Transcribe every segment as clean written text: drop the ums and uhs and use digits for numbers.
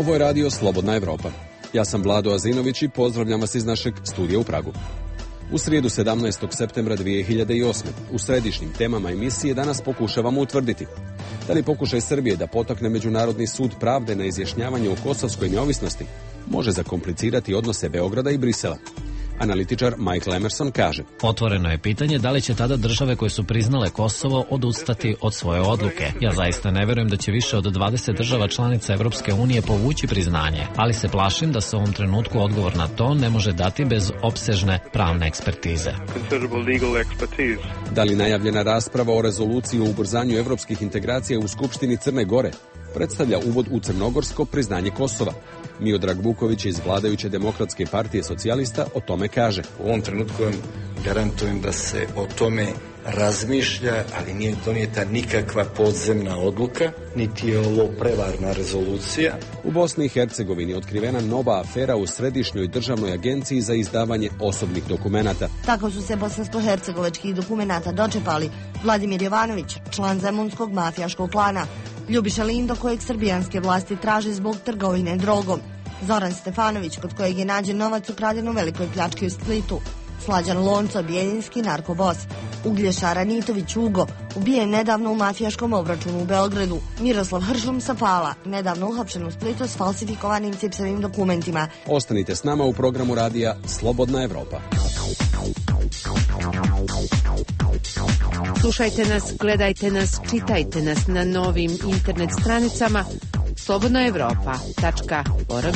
Ovo je radio Slobodna Evropa. Ja sam Vlado Azinović i pozdravljam vas iz našeg studija u Pragu. U srijedu 17. septembra 2008. u središnjim temama emisije danas pokušavamo utvrditi da li pokušaj Srbije da potakne Međunarodni sud pravde na izjašnjavanje o kosovskoj neovisnosti može zakomplicirati odnose Beograda i Brisela. Analitičar Michael Emerson kaže: otvoreno je pitanje da li će tada države koje su priznale Kosovo odustati od svoje odluke. Ja zaista ne vjerujem da će više od 20 država članica Evropske unije povući priznanje, ali se plašim da se u ovom trenutku odgovor na to ne može dati bez opsežne pravne ekspertize. Da li najavljena rasprava o rezoluciji o ubrzanju evropskih integracija u Skupštini Crne Gore predstavlja uvod u crnogorsko priznanje Kosova? Miodrag Vuković iz vladajuće Demokratske partije socijalista o tome kaže: u ovom trenutku vam garantujem da se o tome razmišlja, ali nije donijeta nikakva podzemna odluka, niti je ovo prevarna rezolucija. U Bosni i Hercegovini otkrivena nova afera u Središnjoj državnoj agenciji za izdavanje osobnih dokumenata. Tako su se bosansko-hercegovačkih dokumenata dočepali Vladimir Jovanović, član zemunskog mafijaškog klana, Ljubiša Lindo, kojeg srbijanske vlasti traže zbog trgovine drogom, Zoran Stefanović, kod kojeg je nađen novac ukraden u velikoj pljački u Splitu, Slađan Lonco, bijeljinski narkobos, Uglješa Ranitović Ugo, ubijen nedavno u mafijaškom obračunu u Beogradu, Miroslav Hršum sa Pala, nedavno uhapšen u Splitu s falsifikovanim cipsevim dokumentima. Ostanite s nama u programu radija Slobodna Evropa. Slušajte nas, gledajte nas, čitajte nas na novim internet stranicama slobodnaevropa.org.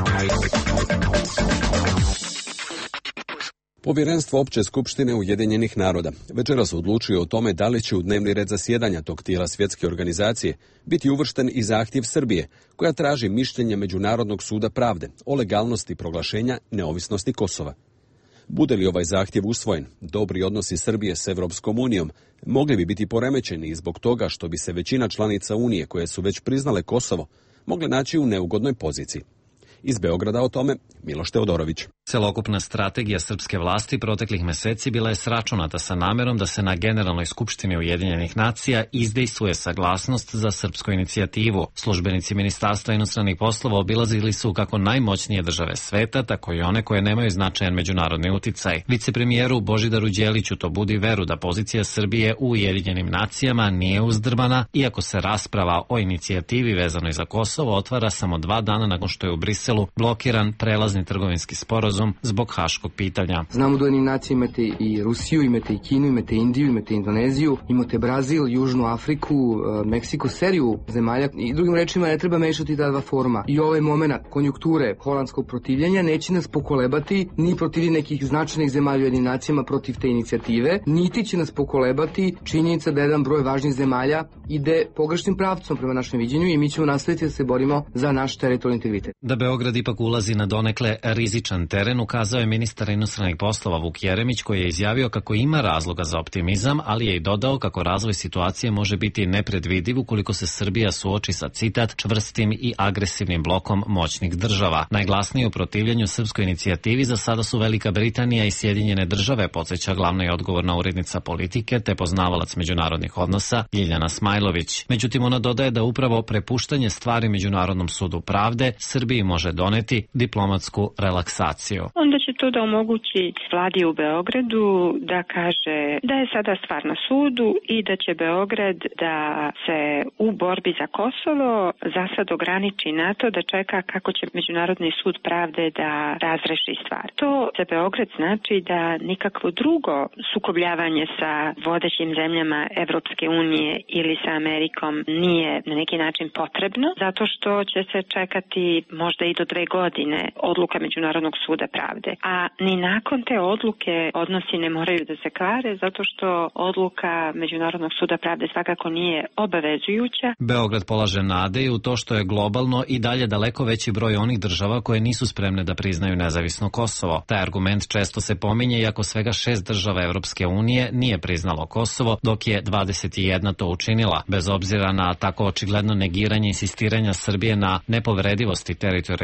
Povjerenstvo Opće skupštine Ujedinjenih naroda večeras odlučuje o tome da li će u dnevni red zasjedanja tog tijela svjetske organizacije biti uvršten i zahtjev Srbije, koja traži mišljenje Međunarodnog suda pravde o legalnosti proglašenja neovisnosti Kosova. Bude li ovaj zahtjev usvojen, dobri odnosi Srbije s Evropskom unijom mogli bi biti poremećeni zbog toga što bi se većina članica Unije koje su već priznale Kosovo mogle naći u neugodnoj poziciji. Iz Beograda o tome Miloš Teodorović. Celokupna strategija srpske vlasti proteklih meseci bila je sračunata sa namerom da se na Generalnoj skupštini Ujedinjenih nacija izdejstvuje saglasnost za srpsku inicijativu. Službenici Ministarstva inostranih poslova obilazili su kako najmoćnije države sveta, tako i one koje nemaju značajan međunarodni uticaj. Vicepremijeru Božidaru Đeliću to budi veru da pozicija Srbije u Ujedinjenim nacijama nije uzdrmana, iako se rasprava o inicijativi vezanoj za Kosovo otvara samo 2 dana nakon što je u Briselu blokiran prelazni trgovinski sporazum zbog haškog pitanja. Znamo da u nacije imate i Rusiju, imate i Kinu, imate Indiju, imate Indoneziju, imate Brazil, Južnu Afriku, Meksiko, seriju zemalja. I drugim rečima ne treba mešati ta dva foruma. I ovaj moment konjunkture holandskog protivljenja neće nas pokolebati ni protiv nekih značajnih zemalja u Ujedinjenim nacijama protiv te inicijative, niti će nas pokolebati činjenica da jedan broj važnih zemalja ide pogrešnim pravcom prema našem viđenju i mi ćemo nastaviti da se borimo za naš teritorijalni integritet. Da Beograd ipak ulazi na donekle rizičan teren, ukazao je ministar inostranih poslova Vuk Jeremić, koji je izjavio kako ima razloga za optimizam, ali je i dodao kako razvoj situacije može biti nepredvidiv ukoliko se Srbija suoči sa, citat, čvrstim i agresivnim blokom moćnih država. Najglasniji u protivljenju srpskoj inicijativi za sada su Velika Britanija i Sjedinjene države, podsjeća glavna i odgovorna urednica politike te poznavalac međunarodnih odnosa Ljiljana Smajlović. Međutim, ona dodaje da upravo prepuštanje stvari Međunarodnom sudu pravde Srbiji može doneti diplomatsku relaksaciju. Onda će to da omogući vladi u Beogradu da kaže da je sada stvar na sudu i da će Beograd da se u borbi za Kosovo za sad ograniči na to da čeka kako će Međunarodni sud pravde da razreši stvar. To za Beograd znači da nikakvo drugo sukobljavanje sa vodećim zemljama Evropske unije ili sa Amerikom nije na neki način potrebno, zato što će se čekati možda i do 2 godine odluka Međunarodnog suda pravde. A ni nakon te odluke odnosi ne moraju da se kvare, zato što odluka Međunarodnog suda pravde svakako nije obavezujuća. Beograd polaže nade i u to što je globalno i dalje daleko veći broj onih država koje nisu spremne da priznaju nezavisno Kosovo. Taj argument često se pominje, iako svega 6 država Evropske unije nije priznalo Kosovo, dok je 21 to učinila. Bez obzira na tako očigledno negiranje insistiranja Srbije na nepovredivosti teritorijalnog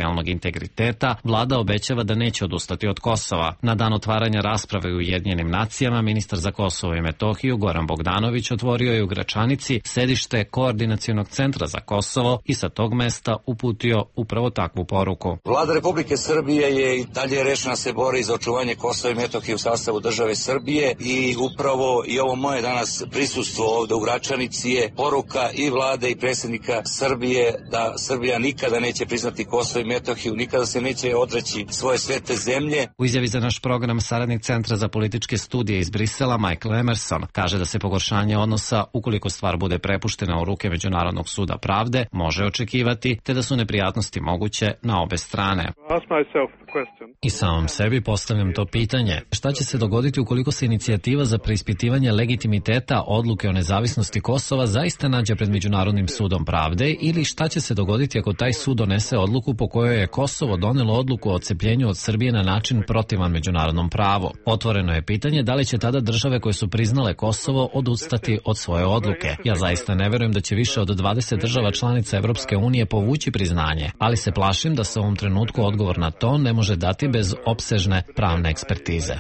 teritorijalnog integriteta, vlada obećava da neće odustati od Kosova. Na dan otvaranja rasprave u Ujedinjenim nacijama, ministar za Kosovo i Metohiju Goran Bogdanović otvorio je u Gračanici sedište Koordinacionog centra za Kosovo i sa tog mesta uputio upravo takvu poruku. Vlada Republike Srbije je i dalje rešena se bori za očuvanje Kosova i Metohije u sastavu države Srbije i upravo i ovo moje danas prisustvo ovde u Gračanici je poruka i vlade i predsjednika Srbije da Srbija nikada neće priznati Kosovo i Metohiju, nikada se neće odreći svoje svete zemlje. U izjavi za naš program saradnik Centra za političke studije iz Brisela Michael Emerson kaže da se pogoršanje odnosa, ukoliko stvar bude prepuštena u ruke Međunarodnog suda pravde, može očekivati, te da su neprijatnosti moguće na obe strane. I samom sebi postavljam to pitanje. Šta će se dogoditi ukoliko se inicijativa za preispitivanje legitimiteta odluke o nezavisnosti Kosova zaista nađe pred Međunarodnim sudom pravde, ili šta će se dogoditi ako taj sud donese odluku po kojoj je Kosovo donelo odluku o odcepljenju od Srbije na način protivan međunarodnom pravu? Otvoreno je pitanje da li će tada države koje su priznale Kosovo odustati od svoje odluke. Ja zaista ne verujem da će više od 20 država članica Evropske unije povući priznanje, ali se plašim da se u ovom trenutku odgovor na to ne može dati bez opsežne pravne ekspertize.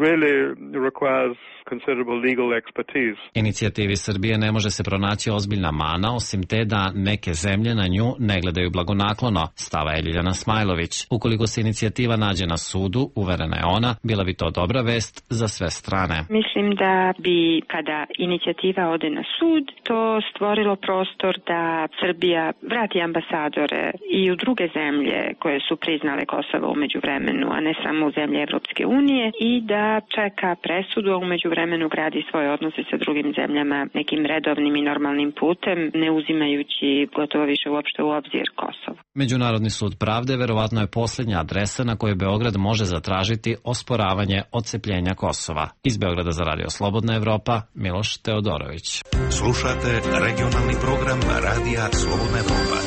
Inicijativi Srbije ne može se pronaći ozbiljna mana, osim te da neke zemlje na nju ne gledaju blagonaklono, stava je Ljiljana Smajlović. Ukoliko se inicijativa nađe na sudu, uverena je ona, bila bi to dobra vest za sve strane. Mislim da bi, kada inicijativa ode na sud, to stvorilo prostor da Srbija vrati ambasadore i u druge zemlje koje su priznale Kosovo u međuvremenu, a ne samo u zemlje Evropske unije, i da čeka presudu, a u međuvremenu gradi svoje odnose sa drugim zemljama nekim redovnim i normalnim putem, ne uzimajući gotovo više uopšte u obzir Kosovo. Međunarodni sud pravde verovatno je posljednja adresa na kojoj Beograd može zatražiti osporavanje odcepljenja Kosova. Iz Beograda za Radio Slobodna Evropa, Miloš Teodorović. Slušate regionalni program Radija Slobodna Evropa.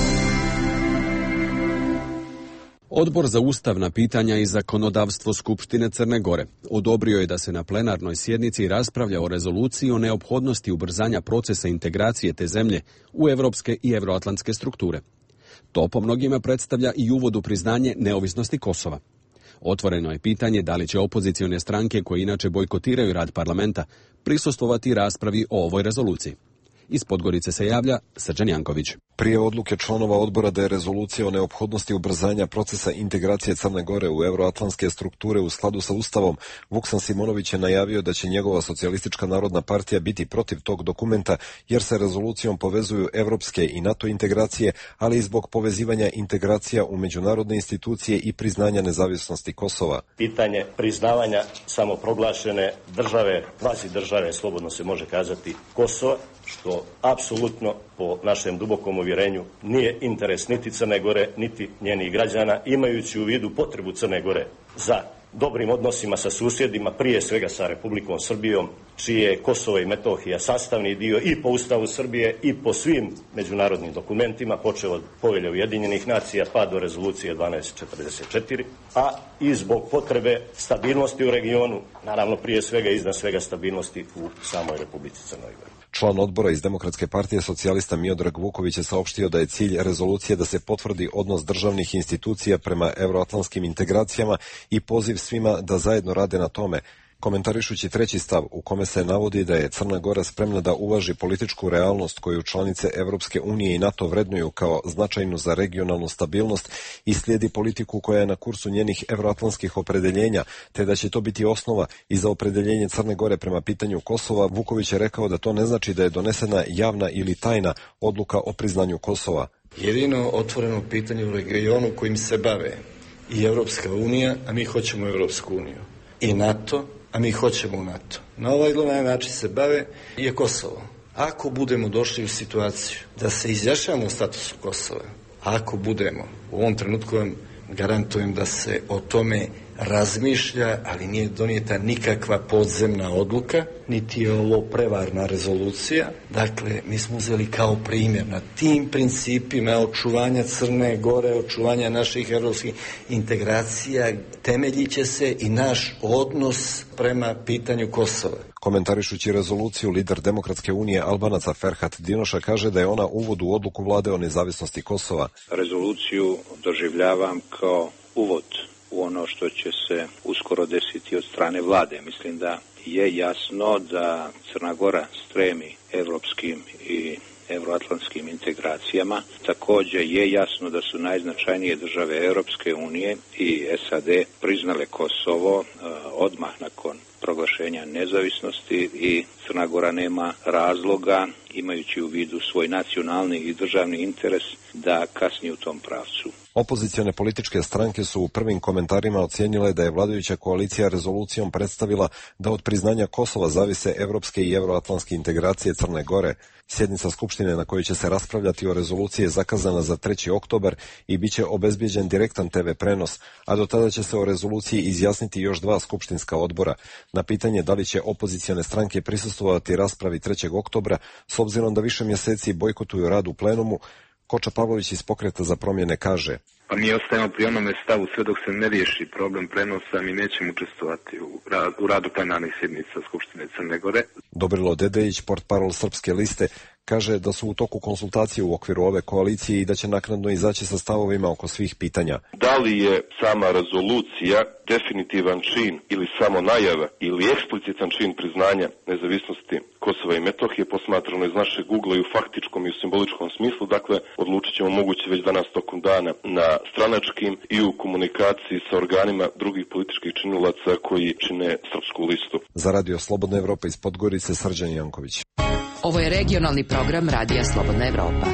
Odbor za ustavna pitanja i zakonodavstvo Skupštine Crne Gore odobrio je da se na plenarnoj sjednici raspravlja o rezoluciji o neophodnosti ubrzanja procesa integracije te zemlje u evropske i evroatlantske strukture. To po mnogima predstavlja i uvod u priznanje neovisnosti Kosova. Otvoreno je pitanje da li će opozicione stranke koje inače bojkotiraju rad parlamenta prisustvovati raspravi o ovoj rezoluciji. Iz Podgorice se javlja Srđan Janković. Prije odluke članova odbora da je rezolucija o neophodnosti ubrzanja procesa integracije Crne Gore u evroatlantske strukture u skladu sa Ustavom, Vuksan Simonović je najavio da će njegova Socijalistička narodna partija biti protiv tog dokumenta, jer se rezolucijom povezuju evropske i NATO integracije, ali i zbog povezivanja integracija u međunarodne institucije i priznanja nezavisnosti Kosova. Pitanje priznavanja samoproglašene države, kvazi države, slobodno se može kazati, Kosova, što apsolutno po našem dubokom uvjerenju nije interes niti Crne Gore, niti njenih građana, imajući u vidu potrebu Crne Gore za dobrim odnosima sa susjedima, prije svega sa Republikom Srbijom, čije je Kosovo i Metohija sastavni dio i po Ustavu Srbije i po svim međunarodnim dokumentima, počeo od Povelje Ujedinjenih nacija pa do rezolucije 1244, a i zbog potrebe stabilnosti u regionu, naravno prije svega i iznad svega stabilnosti u samoj Republici Crnoj Gori. Član odbora iz Demokratske partije socijalista Miodrag Vuković je saopštio da je cilj rezolucije da se potvrdi odnos državnih institucija prema evroatlantskim integracijama i poziv svima da zajedno rade na tome, komentarišući treći stav u kome se navodi da je Crna Gora spremna da uvaži političku realnost koju članice Evropske unije i NATO vrednuju kao značajnu za regionalnu stabilnost i slijedi politiku koja je na kursu njenih evroatlantskih opredeljenja, te da će to biti osnova i za opredeljenje Crne Gore prema pitanju Kosova. Vuković je rekao da to ne znači da je donesena javna ili tajna odluka o priznanju Kosova. Jedino otvoreno pitanje u regionu kojim se bave i Evropska unija, a mi hoćemo Evropsku uniju, i NATO, a mi hoćemo u NATO. Na ovaj ili onaj način se bave je Kosovo. Ako budemo došli u situaciju da se izjašnjavamo o statusu Kosova, ako budemo, u ovom trenutku vam garantujem da se o tome razmišlja, ali nije donijeta nikakva podzemna odluka, niti je ovo prevarna rezolucija. Dakle, mi smo uzeli kao primjer na tim principima očuvanja Crne Gore, očuvanja naših europskih integracija, temeljit će se i naš odnos prema pitanju Kosova. Komentarišući rezoluciju, lider Demokratske unije Albanaca Ferhat Dinoša kaže da je ona uvod u odluku vlade o nezavisnosti Kosova. Rezoluciju doživljavam kao uvod u ono što će se uskoro desiti od strane vlade. Mislim da je jasno da Crna Gora stremi evropskim i euroatlantskim integracijama. Također je jasno da su najznačajnije države Europske unije i SAD priznale Kosovo odmah nakon proglašenja nezavisnosti i Crna Gora nema razloga, imajući u vidu svoj nacionalni i državni interes, da kasni u tom pravcu. Opozicione političke stranke su u prvim komentarima ocijenile da je vladajuća koalicija rezolucijom predstavila da od priznanja Kosova zavise evropske i euroatlantske integracije Crne Gore. Sjednica Skupštine na kojoj će se raspravljati o rezoluciji je zakazana za 3. oktobar i bit će obezbijeđen direktan TV prenos, a do tada će se o rezoluciji izjasniti još 2 skupštinska odbora. Na pitanje da li će opozicione stranke prisustvovati raspravi 3. oktobra, s obzirom da više mjeseci bojkotuju rad u plenumu, Koča Pavlović iz Pokreta za promjene kaže: Pa mi ostajemo pri onome stavu sve dok se ne riješi problem prenosa, mi nećemo učestvovati u radu plenarnih sjednica Skupštine Crne Gore. Dobrilo Dedejić, portparol Srpske liste, kaže da su u toku konsultacije u okviru ove koalicije i da će naknadno izaći sa stavovima oko svih pitanja. Da li je sama rezolucija definitivan čin ili samo najava ili eksplicitan čin priznanja nezavisnosti Kosova i Metohije posmatrano iz našeg ugla i u faktičkom i u simboličkom smislu, dakle odlučit ćemo moguće već danas tokom dana na stranačkim i u komunikaciji sa organima drugih političkih činilaca koji čine Srpsku listu. Za Radio Slobodna Evropa iz Podgorice, Srđan Janković. Ovo je regionalni program Radija Slobodna Evropa.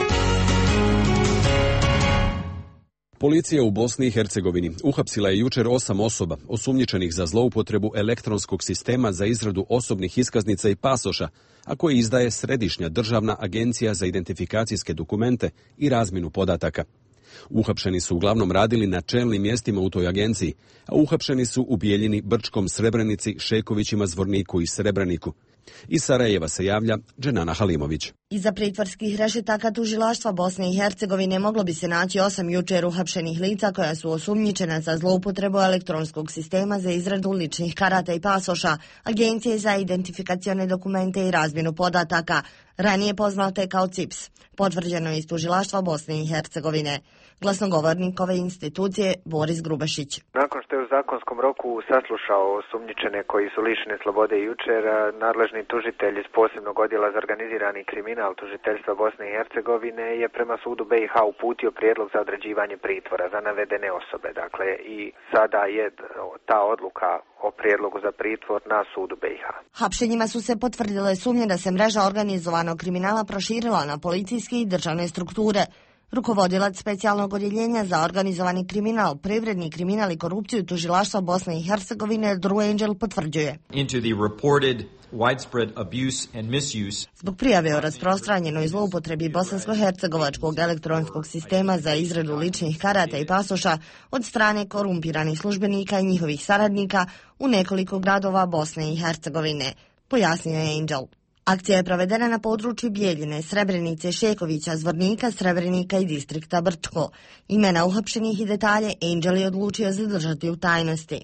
Policija u Bosni i Hercegovini uhapsila je jučer 8 osoba osumnjičenih za zloupotrebu elektronskog sistema za izradu osobnih iskaznica i pasoša, a koje izdaje Središnja državna agencija za identifikacijske dokumente i razmjenu podataka. Uhapšeni su uglavnom radili na čelnim mjestima u toj agenciji, a uhapšeni su u Bijeljini, Brčkom, Srebrenici, Šekovićima, Zvorniku i Srebreniku. Iz Sarajeva se javlja Dženana Halimović. Iza pritvorskih rešetaka tužilaštva Bosne i Hercegovine moglo bi se naći 8 jučer uhapšenih lica koja su osumnjičena za zloupotrebu elektronskog sistema za izradu ličnih karata i pasoša, Agencije za identifikacione dokumente i razmjenu podataka, ranije poznate kao CIPS, potvrđeno iz tužilaštva Bosne i Hercegovine. Glasnogovornik ove institucije Boris Grubašić. Nakon što je u zakonskom roku saslušao osumnjičene koji su lišeni slobode jučer, nadležni tužitelj iz posebnog odjela za organizirani kriminal tužiteljstva Bosne i Hercegovine je prema sudu BiH uputio prijedlog za određivanje pritvora za navedene osobe. Dakle, i sada je ta odluka o prijedlogu za pritvor na sudu BiH. Hapšenjima su se potvrdile sumnje da se mreža organizovanog kriminala proširila na policijske i državne strukture. Rukovodilac specijalnog odjeljenja za organizovani kriminal, privredni kriminal i korupciju tužilaštva Bosne i Hercegovine Drew Angel potvrđuje. Zbog prijave o rasprostranjenoj zloupotrebi bosansko-hercegovačkog elektronskog sistema za izradu ličnih karata i pasoša od strane korumpiranih službenika i njihovih saradnika u nekoliko gradova Bosne i Hercegovine, pojasnio je Angel. Akcija je provedena na području Bijeljine, Srebrenice, Šekovića, Zvornika, Srebrenika i distrikta Brčko. Imena uhapšenih i detalje Angel je odlučio zadržati u tajnosti.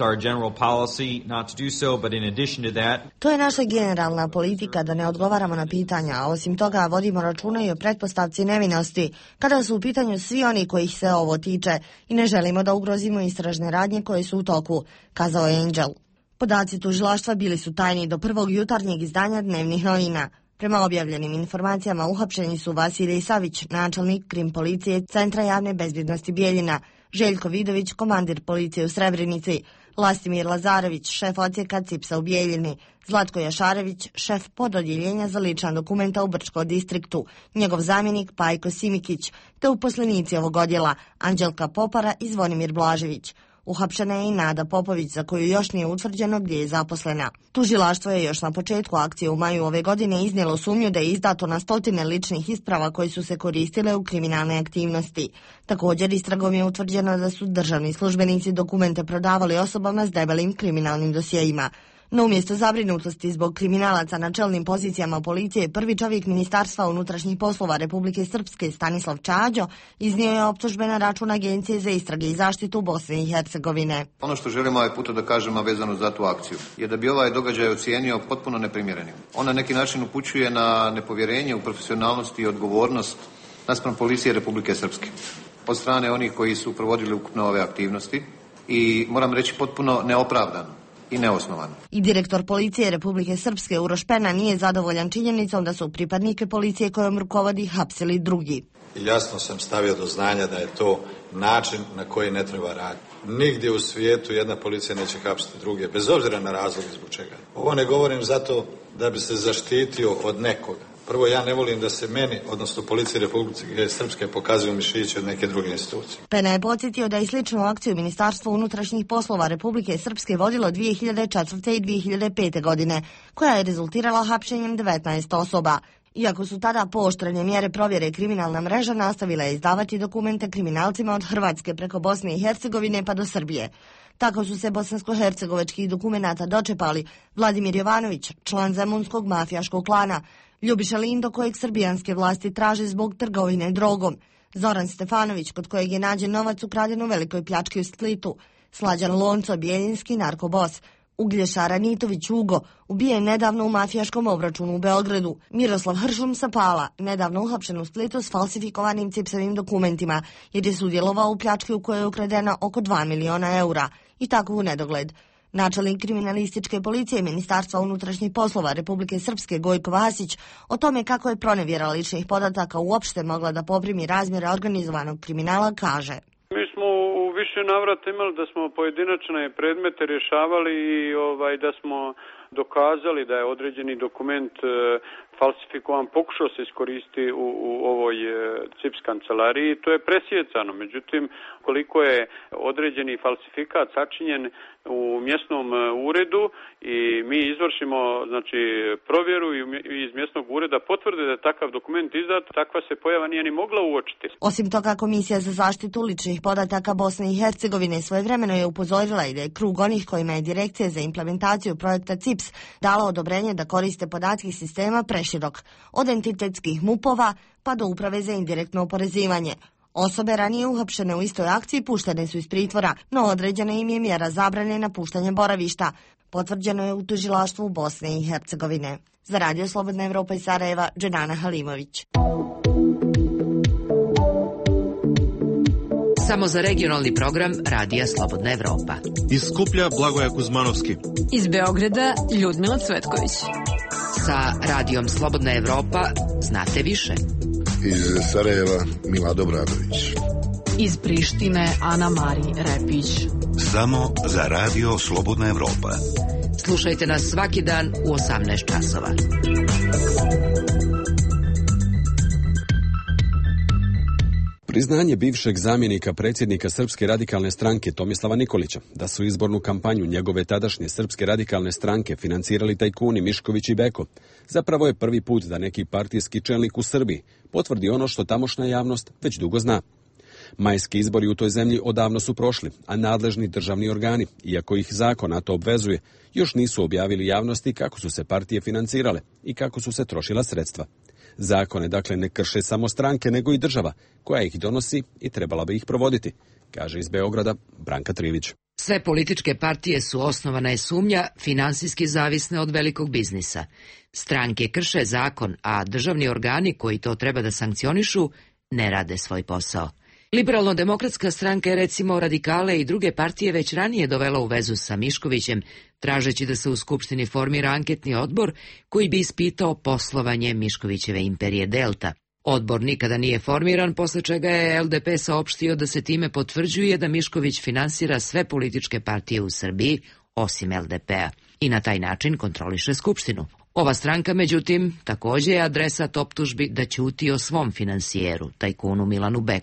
To je naša generalna politika da ne odgovaramo na pitanja, a osim toga vodimo računa i o pretpostavci nevinosti, kada su u pitanju svi oni kojih se ovo tiče i ne želimo da ugrozimo istražne radnje koje su u toku, kazao je Angel. Podaci tužilaštva bili su tajni do prvog jutarnjeg izdanja dnevnih novina. Prema objavljenim informacijama uhapšeni su Vasilij Savić, načelnik krim policije Centra javne bezbjednosti Bijeljina, Željko Vidović, komandir policije u Srebrenici, Lastimir Lazarević, šef odsjeka CIPS-a u Bijeljini, Zlatko Jašarević, šef pododjeljenja za lična dokumenta u Brčkom distriktu, njegov zamjenik Pajko Simikić, te uposlenici ovog odjela Anđelka Popara i Zvonimir Blažević. Uhapšena je i Nada Popović, za koju još nije utvrđeno gdje je zaposlena. Tužilaštvo je još na početku akcije u maju ove godine iznijelo sumnju da je izdato na stotine ličnih isprava koje su se koristile u kriminalne aktivnosti. Također, istragom je utvrđeno da su državni službenici dokumente prodavali osobama s debelim kriminalnim dosjejima. No umjesto zabrinutosti zbog kriminalaca na čelnim pozicijama policije, prvi čovjek Ministarstva unutrašnjih poslova Republike Srpske Stanislav Čađo iznio je optužbe na račun Agencije za istrage i zaštitu Bosne i Hercegovine. Ono što želimo ovaj puta da kažemo vezano za tu akciju je da bi ovaj događaj ocijenio potpuno neprimjerenim. On na neki način upućuje na nepovjerenje u profesionalnost i odgovornost naspram policije Republike Srpske od strane onih koji su provodili ukupno ove aktivnosti i moram reći potpuno neopravdano i neosnovano. I direktor policije Republike Srpske Uroš Pena nije zadovoljan činjenicom da su pripadnike policije kojom rukovodi hapsili drugi. Jasno sam stavio do znanja da je to način na koji ne treba raditi. Nigdje u svijetu jedna policija neće hapsiti druge, bez obzira na razloge zbog čega. Ovo ne govorim zato da bi se zaštitio od nekoga. Prvo, ja ne volim da se meni, odnosno policiji Republike Srpske, pokazuju mišići od neke druge institucije. Pena je podsjetio da je sličnu akciju Ministarstvo unutrašnjih poslova Republike Srpske vodilo 2004. i 2005. godine, koja je rezultirala hapšenjem 19 osoba. Iako su tada pooštrene mjere provjere, kriminalna mreža nastavila je izdavati dokumente kriminalcima od Hrvatske preko Bosne i Hercegovine pa do Srbije. Tako su se bosansko-hercegovačkih dokumenata dočepali Vladimir Jovanović, član zemunskog mafijaškog klana, Ljubiša Lindo, kojeg srbijanske vlasti traže zbog trgovine drogom, Zoran Stefanović, kod kojeg je nađen novac ukraden u velikoj pljački u Splitu, Slađan Lonco, bijeljinski narkobos, Uglješa Ranitović Ugo, ubijen nedavno u mafijaškom obračunu u Beogradu, Miroslav Hršum sa Pala, nedavno uhapšen u Splitu s falsifikovanim cipsevim dokumentima, jer je sudjelovao u pljački u kojoj je ukradeno oko 2 miliona eura, i tako u nedogled. Načelnik kriminalističke policije Ministarstva unutrašnjih poslova Republike Srpske Gojko Vasić o tome kako je pronevjera ličnih podataka uopšte mogla da poprimi razmjere organizovanog kriminala kaže: Mi smo u više navrata imali da smo pojedinačne predmete rješavali i da smo dokazali da je određeni dokument falsifikovan, pokušao se iskoristiti u ovoj CIPS kancelariji. To je presjecano. Međutim, koliko je određeni falsifikat sačinjen u mjesnom uredu i mi izvršimo provjeru i iz mjesnog ureda potvrde da je takav dokument izdat, takva se pojava nije ni mogla uočiti. Osim toga, Komisija za zaštitu ličnih podataka Bosne i Hercegovine svojevremeno je upozorila i da je krug onih kojima je Direkcija za implementaciju projekta CIPS dala odobrenje da koriste podatke sistema preširok, od entitetskih MUP-ova pa do Uprave za indirektno oporezivanje. Osobe ranije uhapšene u istoj akciji puštene su iz pritvora, no određena im je mjera zabrane napuštanja boravišta. Potvrđeno je u tužilaštvu Bosne i Hercegovine. Za Radio Slobodna Evropa iz Sarajeva, Dženana Halimović. Samo za regionalni program Radija Slobodna Evropa. Iz Skuplja Blagoja Kuzmanovski. Iz Beograda Ljudmila Cvetković. Sa Radijom Slobodna Evropa znate više. Iz Sarajeva Milado Bradović. Iz Prištine Ana Mari Repić. Samo za Radio Slobodna Evropa. Slušajte nas svaki dan u 18 časova. Priznanje bivšeg zamjenika predsjednika Srpske radikalne stranke Tomislava Nikolića da su izbornu kampanju njegove tadašnje Srpske radikalne stranke financirali tajkuni Mišković i Beko zapravo je prvi put da neki partijski čelnik u Srbiji potvrdi ono što tamošnja javnost već dugo zna. Majski izbori u toj zemlji odavno su prošli, a nadležni državni organi, iako ih zakon na to obvezuje, još nisu objavili javnosti kako su se partije financirale i kako su se trošila sredstva. Zakone dakle ne krše samo stranke, nego i država, koja ih donosi i trebala bi ih provoditi, kaže iz Beograda Branka Trivić. Sve političke partije su, osnovana je sumnja, finansijski zavisne od velikog biznisa. Stranke krše zakon, a državni organi koji to treba da sankcionišu ne rade svoj posao. Liberalno-demokratska stranka je recimo radikale i druge partije već ranije dovela u vezu sa Miškovićem, tražeći da se u Skupštini formira anketni odbor koji bi ispitao poslovanje Miškovićeve imperije Delta. Odbor nikada nije formiran, posle čega je LDP saopštio da se time potvrđuje da Mišković finansira sve političke partije u Srbiji, osim LDP-a, i na taj način kontroliše Skupštinu. Ova stranka, međutim, također je adresat optužbi da ćuti o svom finansijeru, tajkunu Milanu Beku.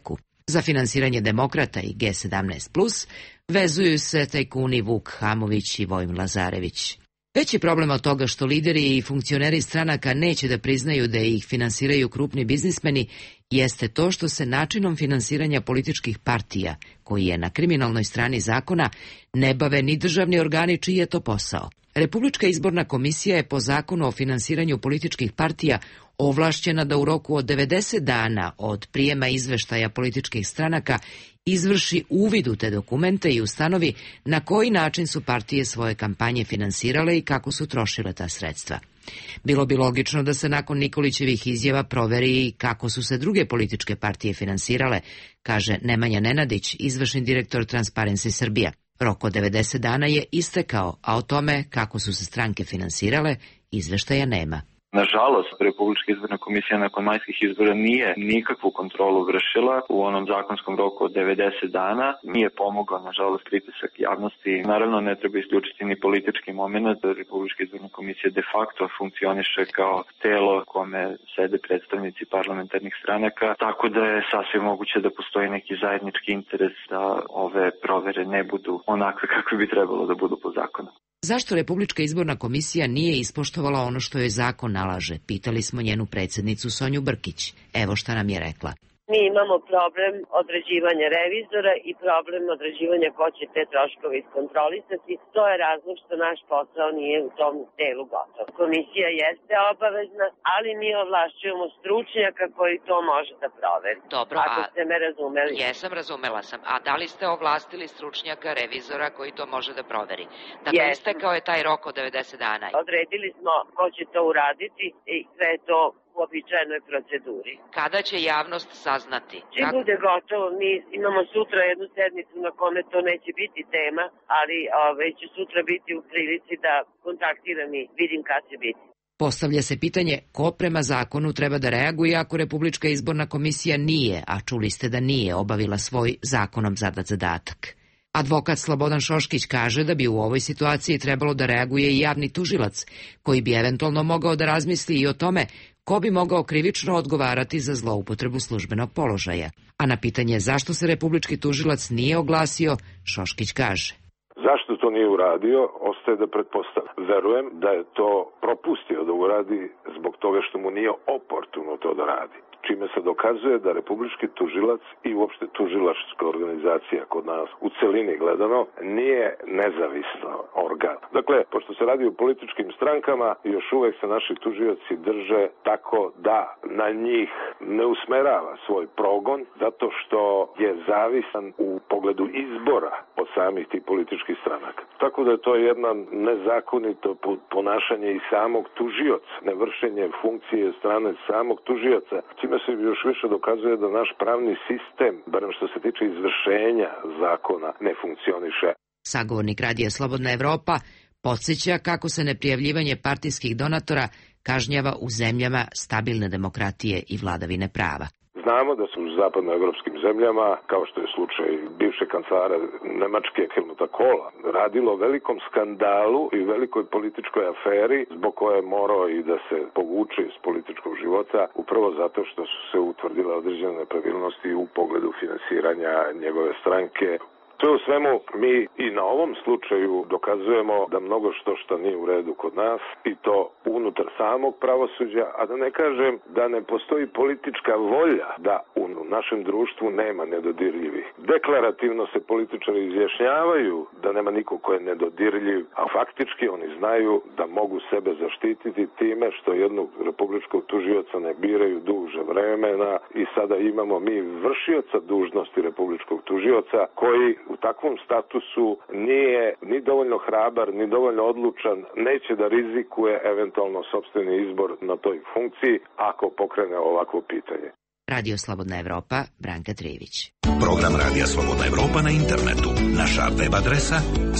Za finansiranje demokrata i G17+, vezuju se tajkuni Vuk Hamović i Vojin Lazarević. Veći problem od toga što lideri i funkcioneri stranaka neće da priznaju da ih finansiraju krupni biznismeni jeste to što se načinom finansiranja političkih partija, koji je na kriminalnoj strani zakona, ne bave ni državni organi čiji je to posao. Republička izborna komisija je po zakonu o finansiranju političkih partija ovlašćena da u roku od 90 dana od prijema izveštaja političkih stranaka izvrši uvid u te dokumente i ustanovi na koji način su partije svoje kampanje finansirale i kako su trošile ta sredstva. Bilo bi logično da se nakon Nikolićevih izjava proveri kako su se druge političke partije finansirale, kaže Nemanja Nenadić, izvršni direktor Transparency Srbija. Rok od 90 dana je istekao, a o tome kako su se stranke finansirale izveštaja nema. Nažalost, Republička izborna komisija nakon majskih izbora nije nikakvu kontrolu vršila u onom zakonskom roku od 90 dana. Nije pomogao, nažalost, pritisak javnosti. Naravno, ne treba isključiti ni politički moment. Republička izborna komisija de facto funkcioniše kao telo kome sede predstavnici parlamentarnih stranaka, tako da je sasvim moguće da postoji neki zajednički interes da ove provere ne budu onakve kakve bi trebalo da budu po zakonu. Zašto Republička izborna komisija nije ispoštovala ono što joj zakon nalaže? Pitali smo njenu predsjednicu Sonju Brkić. Evo šta nam je rekla. Mi imamo problem određivanja revizora i problem određivanja ko će te troškove iskontrolisati. To je razlog što naš posao nije u tom delu gotov. Komisija jeste obavezna, ali mi ovlašćujemo stručnjaka koji to može da proveri. Dobro, ako ste me razumeli. Jesam, razumela sam. A da li ste ovlastili stručnjaka, revizora koji to može da proveri? Dakle, istekao je taj rok od 90 dana. Odredili smo ko će to uraditi i sve to u običajnoj proceduri. Kada će javnost saznati? Čim bude gotovo, mi imamo sutra jednu sednicu na kome to neće biti tema, ali će sutra biti u prilici da kontaktiram i vidim kad će biti. Postavlja se pitanje ko prema zakonu treba da reaguje ako Republička izborna komisija nije, a čuli ste da nije obavila svoj zakonom zadat zadatak. Advokat Slobodan Šoškić kaže da bi u ovoj situaciji trebalo da reaguje i javni tužilac, koji bi eventualno mogao da razmisli i o tome ko bi mogao krivično odgovarati za zloupotrebu službenog položaja. A na pitanje zašto se republički tužilac nije oglasio, Šoškić kaže. Zašto to nije uradio, ostaje da pretpostavljam. Verujem da je to propustio da uradi zbog toga što mu nije oportuno to da radi. Čime se dokazuje da republički tužilac i uopšte tužilačka organizacija kod nas u celini gledano nije nezavisno organ. Dakle, pošto se radi o političkim strankama, još uvek se naši tužioci drže tako da na njih ne usmerava svoj progon, zato što je zavisan u pogledu izbora od samih tih političkih stranaka. Tako da je to jedno nezakonito ponašanje i samog tužioca, nevršenje funkcije strane samog tužioca, čime se još više dokazuje da naš pravni sistem, barem što se tiče izvršenja zakona, ne funkcioniše. Sagovornik Radija Slobodna Evropa podsjeća kako se neprijavljivanje partijskih donatora kažnjava u zemljama stabilne demokratije i vladavine prava. Znamo da su u zapadnoevropskim zemljama, kao što je slučaj bivše kancelara Nemačke Helmuta Kohla, radilo o velikom skandalu i velikoj političkoj aferi zbog koje je morao i da se povuče iz političkog života, upravo zato što su se utvrdile određene nepravilnosti u pogledu finansiranja njegove stranke. To u svemu mi i na ovom slučaju dokazujemo da mnogo što nije u redu kod nas i to unutar samog pravosuđa, a da ne kažem da ne postoji politička volja da u našem društvu nema nedodirljivih. Deklarativno se političari izjašnjavaju da nema niko ko je nedodirljiv, a faktički oni znaju da mogu sebe zaštititi time što jednog republičkog tužioca ne biraju duže vremena i sada imamo mi vršioca dužnosti republičkog tužioca koji u takvom statusu nije ni dovoljno hrabar, ni dovoljno odlučan, neće da rizikuje eventualno sopstveni izbor na toj funkciji ako pokrene ovakvo pitanje. Radio Slobodna Evropa, Branka Trijević. Program Radija Slobodna Evropa na internetu. Naša web adresa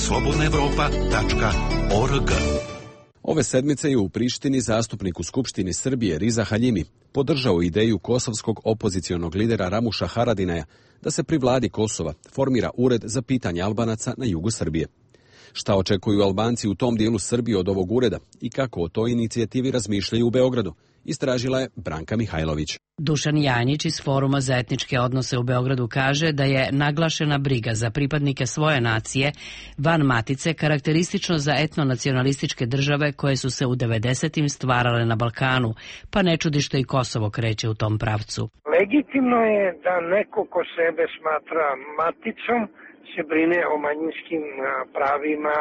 slobodnaevropa.org. Ove sedmice je u Prištini zastupnik u Skupštini Srbije Riza Haljimi podržao ideju kosovskog opozicionog lidera Ramuša Haradinaja da se pri vladi Kosova formira ured za pitanje Albanaca na jugu Srbije. Šta očekuju Albanci u tom dijelu Srbije od ovog ureda i kako o toj inicijativi razmišljaju u Beogradu? istražila je Branka Mihajlović. Dušan Janjić iz Foruma za etničke odnose u Beogradu kaže da je naglašena briga za pripadnike svoje nacije van matice karakteristično za etnonacionalističke države koje su se u 90-im stvarale na Balkanu, pa ne čudi što i Kosovo kreće u tom pravcu. Legitimno je da neko ko sebe smatra maticom se brine o manjinskim pravima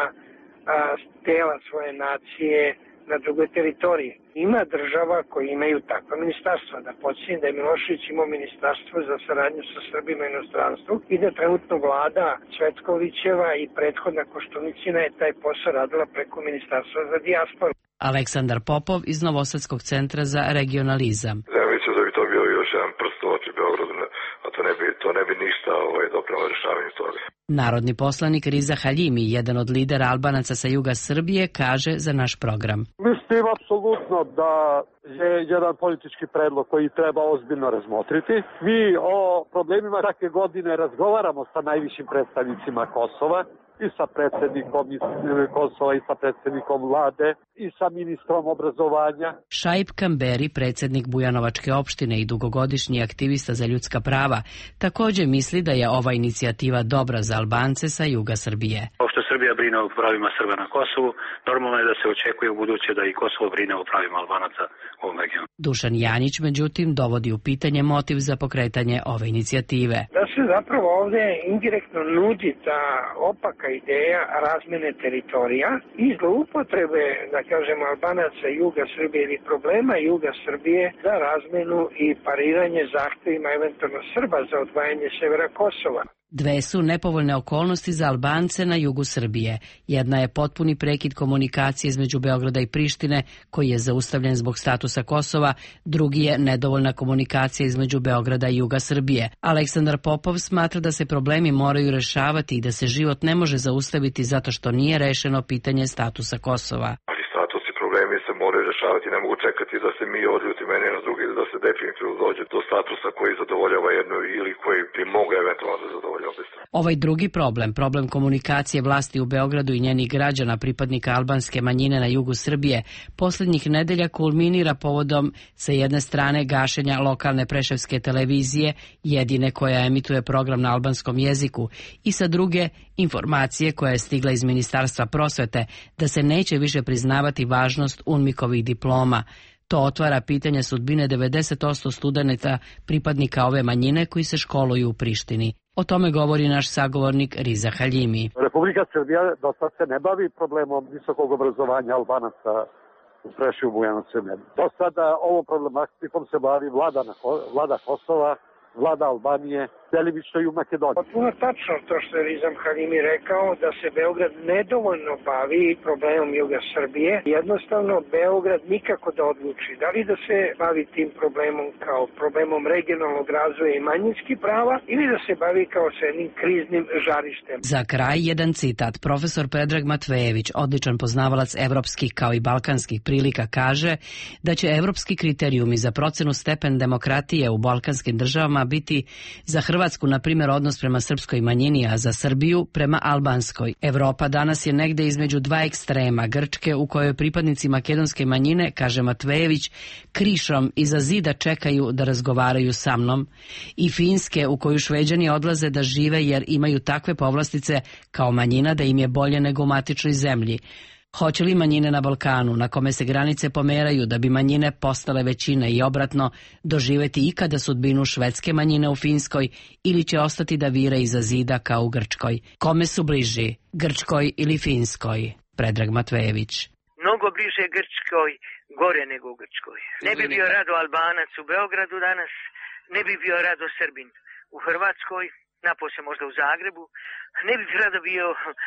tela svoje nacije na drugoj teritoriji. Ima država koji imaju takva ministarstva. Da podsjetim da je Milošević imao ministarstvo za saradnju sa Srbima i inostranstvu i da trenutno vlada Cvetkovićeva i prethodna Koštunicina je taj posao radila preko ministarstva za dijasporu. Aleksandar Popov iz Novosadskog centra za regionalizam. Ja mislim da bi to bio još jedan prst u oči Beogradu, a to ne bi ništa dopravo rešavanju toga. Narodni poslanik Riza Haljimi, jedan od lidera Albanaca sa juga Srbije, kaže za naš program. Mislim apsolutno da je jedan politički predlog koji treba ozbiljno razmotriti. Mi o problemima svake godine razgovaramo sa najvišim predstavnicima Kosova, i sa predsjednikom Kosova, i sa predsjednikom vlade, i sa ministrom obrazovanja. Šaip Kamberi, predsjednik Bujanovačke opštine i dugogodišnji aktivista za ljudska prava, također misli da je ova inicijativa dobra za Albance sa juga Srbije. Pošto Srbija brine o pravima Srba na Kosovu, normalno je da se očekuje u buduće da i Kosovo brine o pravima Albanaca u ovom regionu. Dušan Janjić, međutim, dovodi u pitanje motiv za pokretanje ove inicijative. Da se zapravo ovdje indirektno nudi ta opaka ideja razmene teritorija i zloupotrebe, da kažemo, Albanaca juga Srbije ili problema juga Srbije za razmenu i pariranje zahtevima eventualno Srba za odvajanje severa Kosova. Dve su nepovoljne okolnosti za Albance na jugu Srbije. Jedna je potpuni prekid komunikacije između Beograda i Prištine, koji je zaustavljen zbog statusa Kosova, drugi je nedovoljna komunikacija između Beograda i juga Srbije. Aleksandar Popov smatra da se problemi moraju rešavati i da se život ne može zaustaviti zato što nije rešeno pitanje statusa Kosova. Problemi se moraju rešavati, ne mogu čekati da se mi odljutimo jedni na drugi, da se definitivno dođe do statusa koji zadovoljava jednu ili koji bi mogao eventualno da zadovoljava obe strane. Ovaj drugi problem komunikacije vlasti u Beogradu i njenih građana, pripadnika albanske manjine na jugu Srbije, posljednjih nedelja kulminira povodom sa jedne strane gašenja lokalne preševske televizije, jedine koja emituje program na albanskom jeziku, i sa druge informacije koja je stigla iz Ministarstva prosvete da se neće više priznavati važnost UNMIK-ovih diploma. To otvara pitanje sudbine 90% studenata pripadnika ove manjine koji se školuju u Prištini. O tome govori naš sagovornik Riza Haljimi. Republika Srbija do sad se ne bavi problemom visokog obrazovanja Albanaca u Preševu, Bujanovcu. Do sada ovom problematikom se bavi vlada Kosova, vlada Albanije, delimično i u Makedoniji. Potpuno tačno to što je Rizam Halimi rekao, da se Beograd nedovoljno bavi problemom juga Srbije. Jednostavno, Beograd nikako da odluči da li da se bavi tim problemom kao problemom regionalnog razvoja i manjinskih prava ili da se bavi kao sa jednim kriznim žarištem. Za kraj jedan citat. Profesor Predrag Matvejević, odličan poznavalac evropskih kao i balkanskih prilika, kaže da će evropski kriterijumi za procenu stepen demokratije u balkanskim državama biti za Hrvatsku, na primjer, odnos prema srpskoj manjini, a za Srbiju prema albanskoj. Evropa danas je negde između dva ekstrema, Grčke u kojoj pripadnici makedonske manjine, kaže Matvejević, krišom iza zida čekaju da razgovaraju sa mnom, i Finske u koju Šveđani odlaze da žive jer imaju takve povlastice kao manjina da im je bolje nego u matičnoj zemlji. Hoće li manjine na Balkanu, na kome se granice pomeraju da bi manjine postale većine i obratno, doživeti ikada sudbinu švedske manjine u Finskoj ili će ostati da vire iza zida kao u Grčkoj? Kome su bliži, Grčkoj ili Finskoj? Predrag Matvejević. Mnogo bliže Grčkoj, gore nego u Grčkoj. Ne bi bio rado Albanac u Beogradu danas, ne bi bio rado Srbin u Hrvatskoj, napose možda u Zagrebu, ne bi rado bio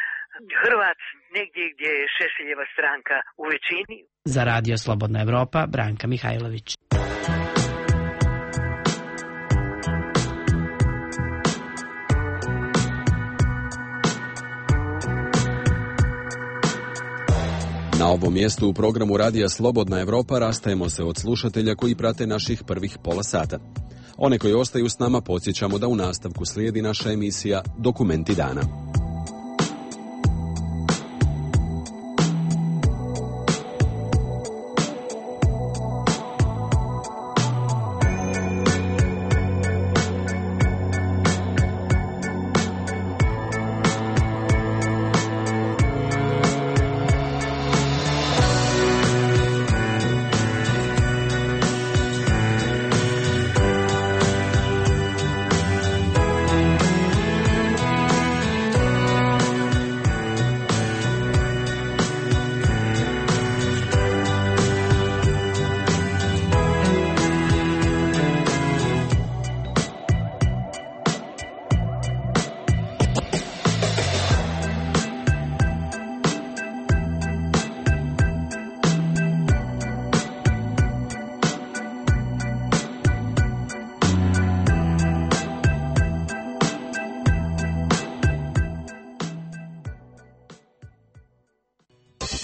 Hrvat negdje gdje je Šešeljeva stranka u većini. Za Radio Slobodna Evropa, Branka Mihajlović. Na ovom mjestu u programu Radija Slobodna Evropa rastajemo se od slušatelja koji prate naših prvih pola sata. One koji ostaju s nama podsjećamo da u nastavku slijedi naša emisija Dokumenti dana.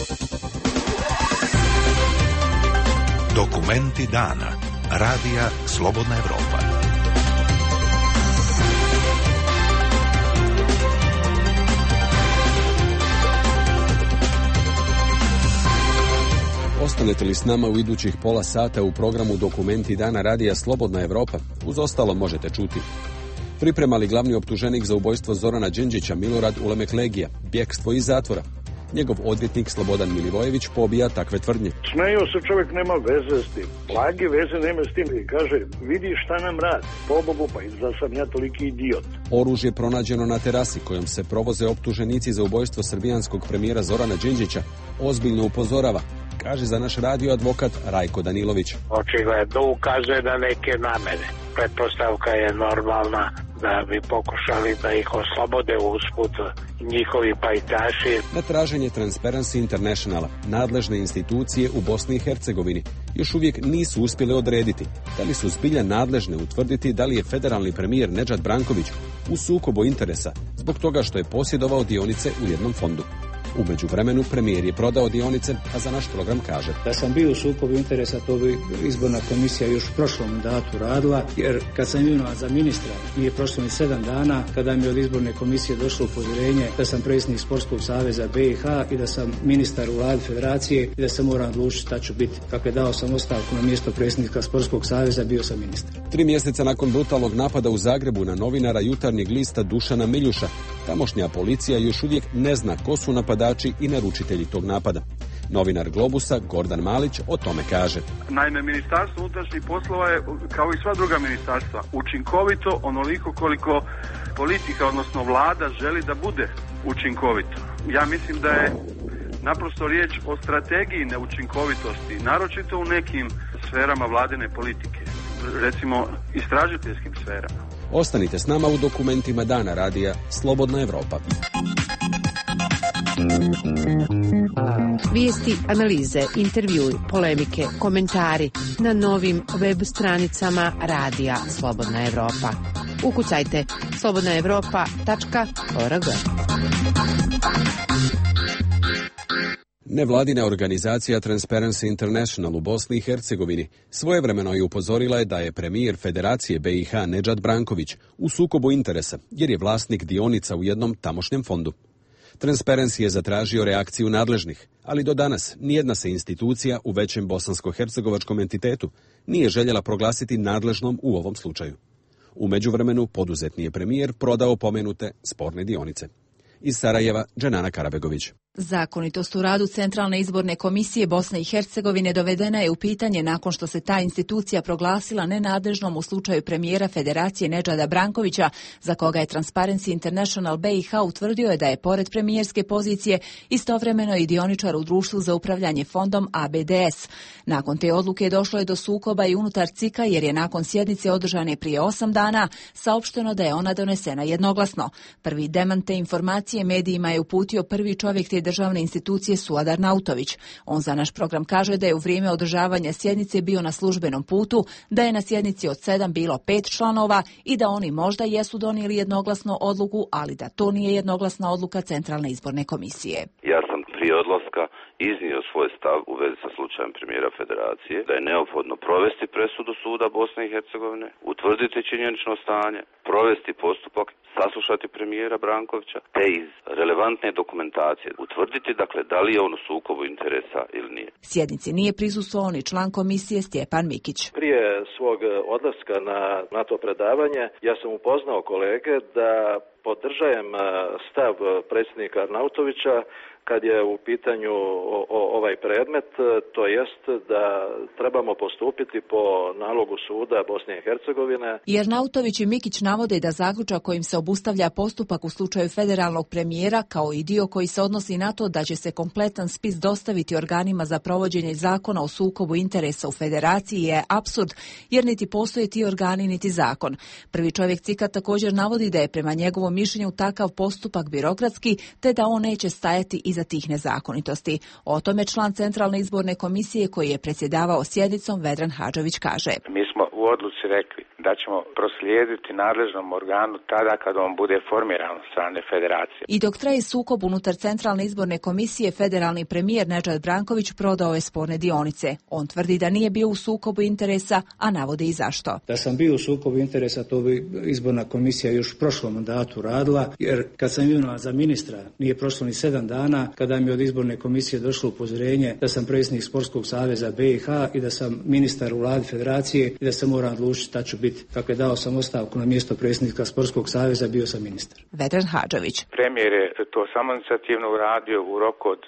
Dokumenti dana. Radija Slobodna Evropa. Ostanete li s nama u idućih pola sata u programu Dokumenti dana Radija Slobodna Evropa? Uz ostalo možete čuti: priprema li glavni optuženik za ubojstvo Zorana Đinđića Milorad Ulemeklegija bjekstvo iz zatvora? Njegov odvjetnik Slobodan Milivojević pobija takve tvrdnje. Smejao se, čovjek nema veze s tim. Blage veze nema s tim. I kaže, vidi šta nam radi. Pobogu, pa izda sam ja toliki idiot. Oružje pronađeno na terasi kojom se provoze optuženici za ubojstvo srbijanskog premijera Zorana Đinđića ozbiljno upozorava, kaže za naš radio advokat Rajko Danilović. Očigledno ukazuje na neke namere. Pretpostavka je normalna da bi pokušali da ih oslobode usput njihovi pajtaši. Na traženje Transparency Internationala nadležne institucije u Bosni i Hercegovini još uvijek nisu uspjele odrediti da li su zbilja nadležne utvrditi da li je federalni premijer Nedžad Branković u sukobu interesa zbog toga što je posjedovao dionice u jednom fondu. U međuvremenu premijer je prodao dionice, a za naš program kaže: da sam bio u sukobu interesa, to bi izborna komisija još u prošlom mandatu radila, jer kad sam imenovan za ministra, nije prošlo ni 7 dana, kada mi od izborne komisije došlo upozorenje da sam predsjednik Sportskog saveza BiH i da sam ministar u vladi federacije i da se moram odlučiti šta ću biti. Dakle, dao sam ostavku na mjesto predsjednika Sportskog saveza, bio sam ministar. 3 mjeseca nakon brutalnog napada u Zagrebu na novinara Jutarnjeg lista Dušana Miljuša, tamošnja policija još uvijek ne zna ko su napadači i naručitelji tog napada. Novinar Globusa Gordan Malić o tome kaže: naime, Ministarstvo unutrašnjih poslova je, kao i sva druga ministarstva, učinkovito onoliko koliko politika, odnosno vlada, želi da bude učinkovito. Ja mislim da je naprosto riječ o strategiji neučinkovitosti, naročito u nekim sferama vladine politike, recimo istražiteljskim sferama. Ostanite s nama u Dokumentima dana Radija Slobodna Evropa. Vijesti, analize, intervjui, polemike, komentari na novim web stranicama Radija Slobodna Evropa. Ukucajte slobodnaevropa.org. Nevladina organizacija Transparency International u Bosni i Hercegovini svojevremeno je upozorila da je premijer Federacije BiH Nedžad Branković u sukobu interesa jer je vlasnik dionica u jednom tamošnjem fondu. Transparency je zatražio reakciju nadležnih, ali do danas nijedna se institucija u većem bosansko-hercegovačkom entitetu nije željela proglasiti nadležnom u ovom slučaju. U međuvremenu poduzetni je premijer prodao pomenute sporne dionice. Iz Sarajeva, Dženana Karabegović. Zakonitost u radu Centralne izborne komisije Bosne i Hercegovine dovedena je u pitanje nakon što se ta institucija proglasila nenadležnom u slučaju premijera Federacije Nedžada Brankovića, za koga je Transparency International BiH utvrdio je da je pored premijerske pozicije istovremeno i dioničar u društvu za upravljanje fondom ABDS. Nakon te odluke došlo je do sukoba i unutar CIK-a jer je nakon sjednice održane prije 8 dana saopšteno da je ona donesena jednoglasno. Prvi demant te informacije medijima je uputio prvi čovjek te državne institucije Suadar Nautović. On za naš program kaže da je u vrijeme održavanja sjednice bio na službenom putu, da je na sjednici od 7 bilo 5 članova i da oni možda jesu donijeli jednoglasno odluku, ali da to nije jednoglasna odluka Centralne izborne komisije. Ja sam prije odlaska iznio svoj stav u vezi sa slučajem premijera Federacije, da je neophodno provesti presudu suda Bosne i Hercegovine, utvrditi činjenično stanje, provesti postupak, saslušati premijera Brankovića, te iz relevantne dokumentacije utvrditi, dakle, da li je on u sukobu interesa ili nije. Sjednici nije prisustvovao ni član komisije Stjepan Mikić. Prije svog odlaska na to predavanje, ja sam upoznao kolege da podržajem stav predsjednika Arnautovića kad je u pitanju ovaj predmet, to jest da trebamo postupiti po nalogu suda Bosne i Hercegovine. Jer Arnautović i Mikić navode da zaključak kojim se obustavlja postupak u slučaju federalnog premijera, kao i dio koji se odnosi na to da će se kompletan spis dostaviti organima za provođenje zakona o sukobu interesa u federaciji, je apsurd, jer niti postoje ti organi niti zakon. Prvi čovjek CIK-a također navodi da je prema njegovom mišljenju takav postupak birokratski, te da on neće stajati iza tih nezakonitosti. O tome član Centralne izborne komisije koji je predsjedavao sjednicom Vedran Hadžović kaže: Mi smo u u odluci rekli da ćemo proslijediti nadležnom organu tada kada on bude formiran od strane federacije. I dok traje sukob unutar Centralne izborne komisije, federalni premijer Nedžad Branković prodao je sporne dionice. On tvrdi da nije bio u sukobu interesa, a navodi i zašto. Da sam bio u sukobu interesa, to bi izborna komisija još u prošlom mandatu radila, jer kad sam imenovan za ministra, nije prošlo ni 7 dana, kada mi od izborne komisije došlo upozorenje da sam predsjednik Sportskog saveza BiH i da sam ministar u vladi federacije i da se moram odlučiti šta ću biti. Dakle, dao sam ostavku na mjesto predsjednika Sportskog saveza, bio sam ministar. Vedran Hadžović. Premijer je to samoinicijativno uradio u roku od,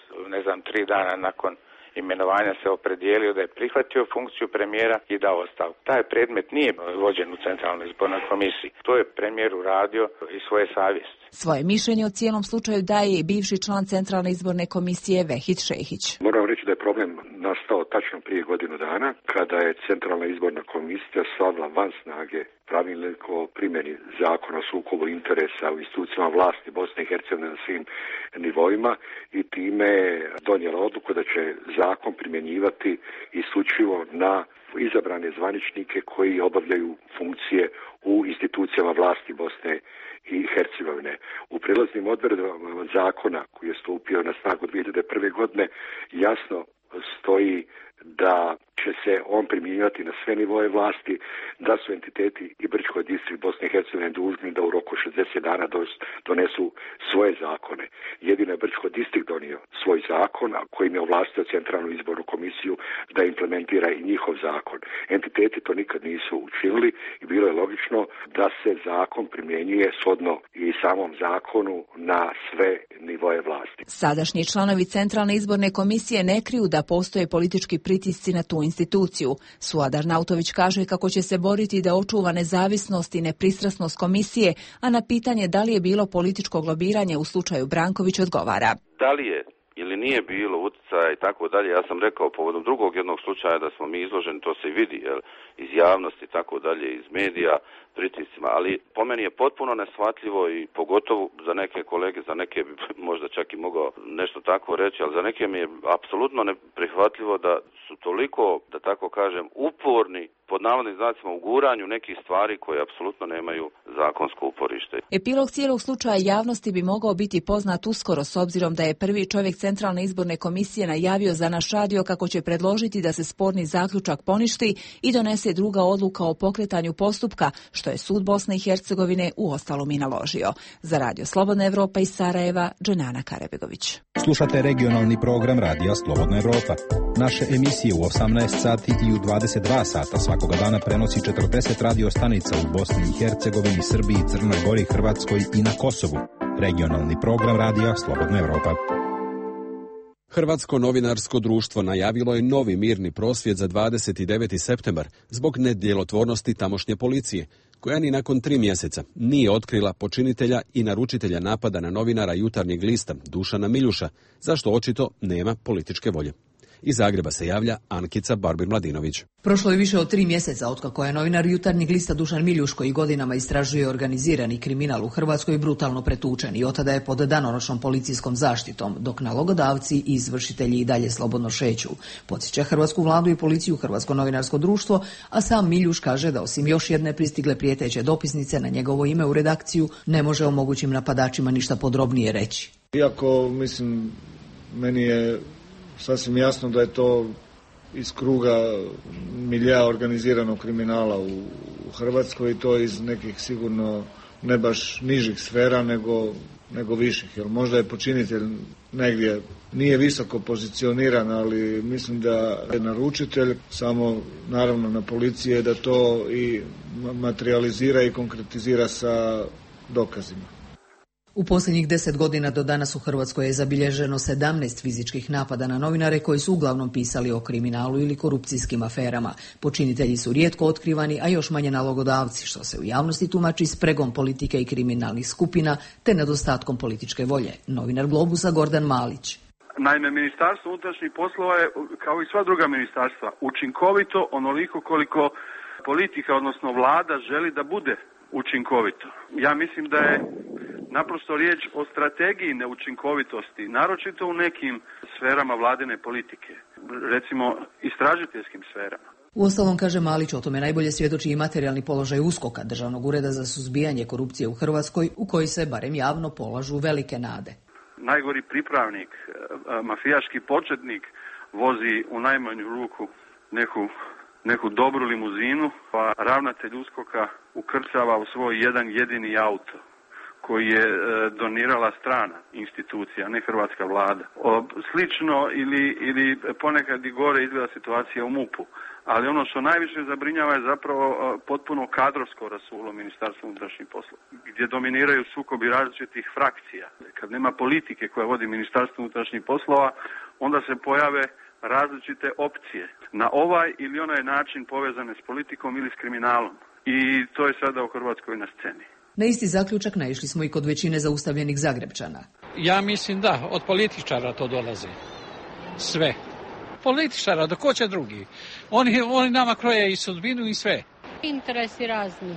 3 dana nakon imenovanja se opredijelio da je prihvatio funkciju premijera i dao ostavku. Taj predmet nije vođen u Centralnoj izbornoj komisiji. To je premijer uradio iz svoje savjesti. Svoje mišljenje o cijelom slučaju daje i bivši član Centralne izborne komisije Vehid Šehić. Moram reći da je problem nastao tačno prije godinu dana, kada je Centralna izborna komisija stavila van snage pravilnik o primjeni zakona o sukobu interesa u institucijama vlasti Bosne i Hercegovine na svim nivoima i time donijela odluku da će zakon primjenjivati isključivo na izabrane zvaničnike koji obavljaju funkcije u institucijama vlasti Bosne i Hercegovine. U prijelaznim odredbama zakona koji je stupio na snagu 2001. godine jasno stoji da će se on primjenjivati na sve nivoje vlasti, da su entiteti i Brčko distrikt Bosne i Hercegovine dužni da u roku 60 dana donesu svoje zakone. Jedino je Brčko distrikt donio svoj zakon, a kojim je ovlastio Centralnu izbornu komisiju da implementira i njihov zakon. Entiteti to nikad nisu učinili i bilo je logično da se zakon primjenjuje shodno i samom zakonu na sve nivoje vlasti. Sadašnji članovi Centralne izborne komisije ne kriju da postoje politički pritisci na tu instituciju. Suad Arnautović kaže kako će se boriti da očuva nezavisnost i nepristrasnost komisije, a na pitanje da li je bilo političkog lobiranja u slučaju Branković odgovara. Da li je ili nije bilo utjecaja i tako dalje, ja sam rekao povodom drugog jednog slučaja da smo mi izloženi, to se i vidi, iz javnosti i tako dalje, iz medija, pritiscima, ali po meni je potpuno neshvatljivo i pogotovo za neke kolege, za neke bi možda čak i mogao nešto tako reći, ali za neke mi je apsolutno neprihvatljivo da su toliko, da tako kažem, uporni pod navodnim znacima u guranju nekih stvari koje apsolutno nemaju zakonsko uporište. Epilog cijelog slučaja javnosti bi mogao biti poznat uskoro, s obzirom da je prvi čovjek Centralne izborne komisije najavio za naš radio kako će predložiti da se sporni zaključak poništi i donese druga odluka o pokretanju postupka, što je sud Bosne i Hercegovine uostalom i naložio. Za Radio Slobodna Evropa iz Sarajeva, Dženana Karebegović. Slušate regionalni program Radija Slobodna Evropa. Naše emisije u 18 sati i u 22 sata svakoga dana prenosi 40 radio stanica u Bosni i Hercegovini, Srbiji, Crnoj Gori, Hrvatskoj i na Kosovu. Regionalni program Radija Slobodna Evropa. Hrvatsko novinarsko društvo najavilo je novi mirni prosvjed za 29. septembar zbog nedjelotvornosti tamošnje policije, koja ni nakon 3 mjeseca nije otkrila počinitelja i naručitelja napada na novinara Jutarnjeg lista Dušana Miljuša, zašto očito nema političke volje. Iz Zagreba se javlja Ankica Barbir-Mladinović. Prošlo je više od 3 mjeseca otkako je novinar Jutarnjeg lista Dušan Miljuš, koji godinama istražuje organizirani kriminal u Hrvatskoj, brutalno pretučen i otada je pod danonoćnom policijskom zaštitom, dok nalogodavci i izvršitelji i dalje slobodno šeću. Podsjeća hrvatsku vladu i policiju Hrvatsko novinarsko društvo, a sam Miljuš kaže da osim još jedne pristigle prijeteće dopisnice na njegovo ime u redakciju, ne može o mogućim napadačima ništa podrobnije reći. Iako, meni je sasvim jasno da je to iz kruga milja organiziranog kriminala u Hrvatskoj i to iz nekih sigurno ne baš nižih sfera nego viših. Jer možda je počinitelj negdje nije visoko pozicioniran, ali mislim da je naručitelj, samo naravno na policiji je da to i materializira i konkretizira sa dokazima. U posljednjih 10 godina do danas u Hrvatskoj je zabilježeno 17 fizičkih napada na novinare koji su uglavnom pisali o kriminalu ili korupcijskim aferama. Počinitelji su rijetko otkrivani, a još manje nalogodavci, što se u javnosti tumači spregom politike i kriminalnih skupina te nedostatkom političke volje. Novinar Globusa Gordan Malić. Naime, Ministarstvo unutrašnjih poslova je, kao i sva druga ministarstva, učinkovito onoliko koliko politika, odnosno vlada, želi da bude učinkovito. Ja mislim da je naprosto riječ o strategiji neučinkovitosti, naročito u nekim sferama vladine politike, recimo istražiteljskim sferama. Uostalom, kaže Malić, o tome najbolje svjedoči i materijalni položaj USKOK-a, Državnog ureda za suzbijanje korupcije u Hrvatskoj, u koji se barem javno polažu velike nade. Najgori pripravnik, mafijaški početnik, vozi u najmanju ruku neku dobru limuzinu, pa ravnatelj USKOK-a ukrcava u svoj jedan jedini auto koji je donirala strana institucija, ne hrvatska vlada. Slično ili ponekad i gore izgleda situacija u MUP-u. Ali ono što najviše zabrinjava je zapravo potpuno kadrovsko rasulo Ministarstva unutrašnjih poslova, gdje dominiraju sukobi različitih frakcija. Kad nema politike koja vodi Ministarstvo unutrašnjih poslova, onda se pojave različite opcije na ovaj ili onaj način povezane s politikom ili s kriminalom. I to je sada u Hrvatskoj na sceni. Na isti zaključak naišli smo i kod većine zaustavljenih Zagrepčana. Ja mislim da, od političara to dolazi. Sve. Političara, do ko će drugi? Oni nama kroje i sudbinu i sve. Interesi razni.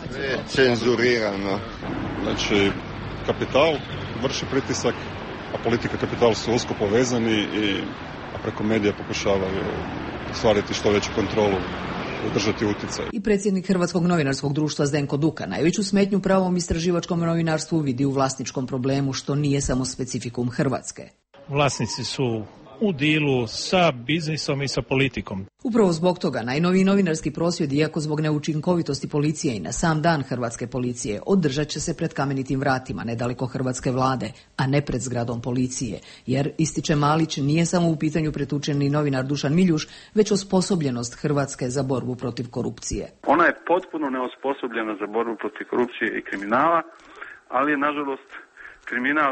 Cenzurirano. Znači, kapital vrši pritisak, a politika i kapital su usko povezani a preko medija pokušavaju stvariti što veću kontrolu, udržati utjecaj. I predsjednik Hrvatskog novinarskog društva Zdenko Duka najveću smetnju pravom istraživačkom novinarstvu vidi u vlasničkom problemu, što nije samo specifikum Hrvatske. Vlasnici su u dilu sa biznisom i sa politikom. Upravo zbog toga najnoviji novinarski prosvjed, iako zbog neučinkovitosti policije i na sam dan hrvatske policije, održat će se pred kamenitim vratima nedaleko hrvatske vlade, a ne pred zgradom policije, jer, ističe Malić, nije samo u pitanju pretučeni novinar Dušan Miljuš, već osposobljenost Hrvatske za borbu protiv korupcije. Ona je potpuno neosposobljena za borbu protiv korupcije i kriminala, ali je, nažalost, kriminal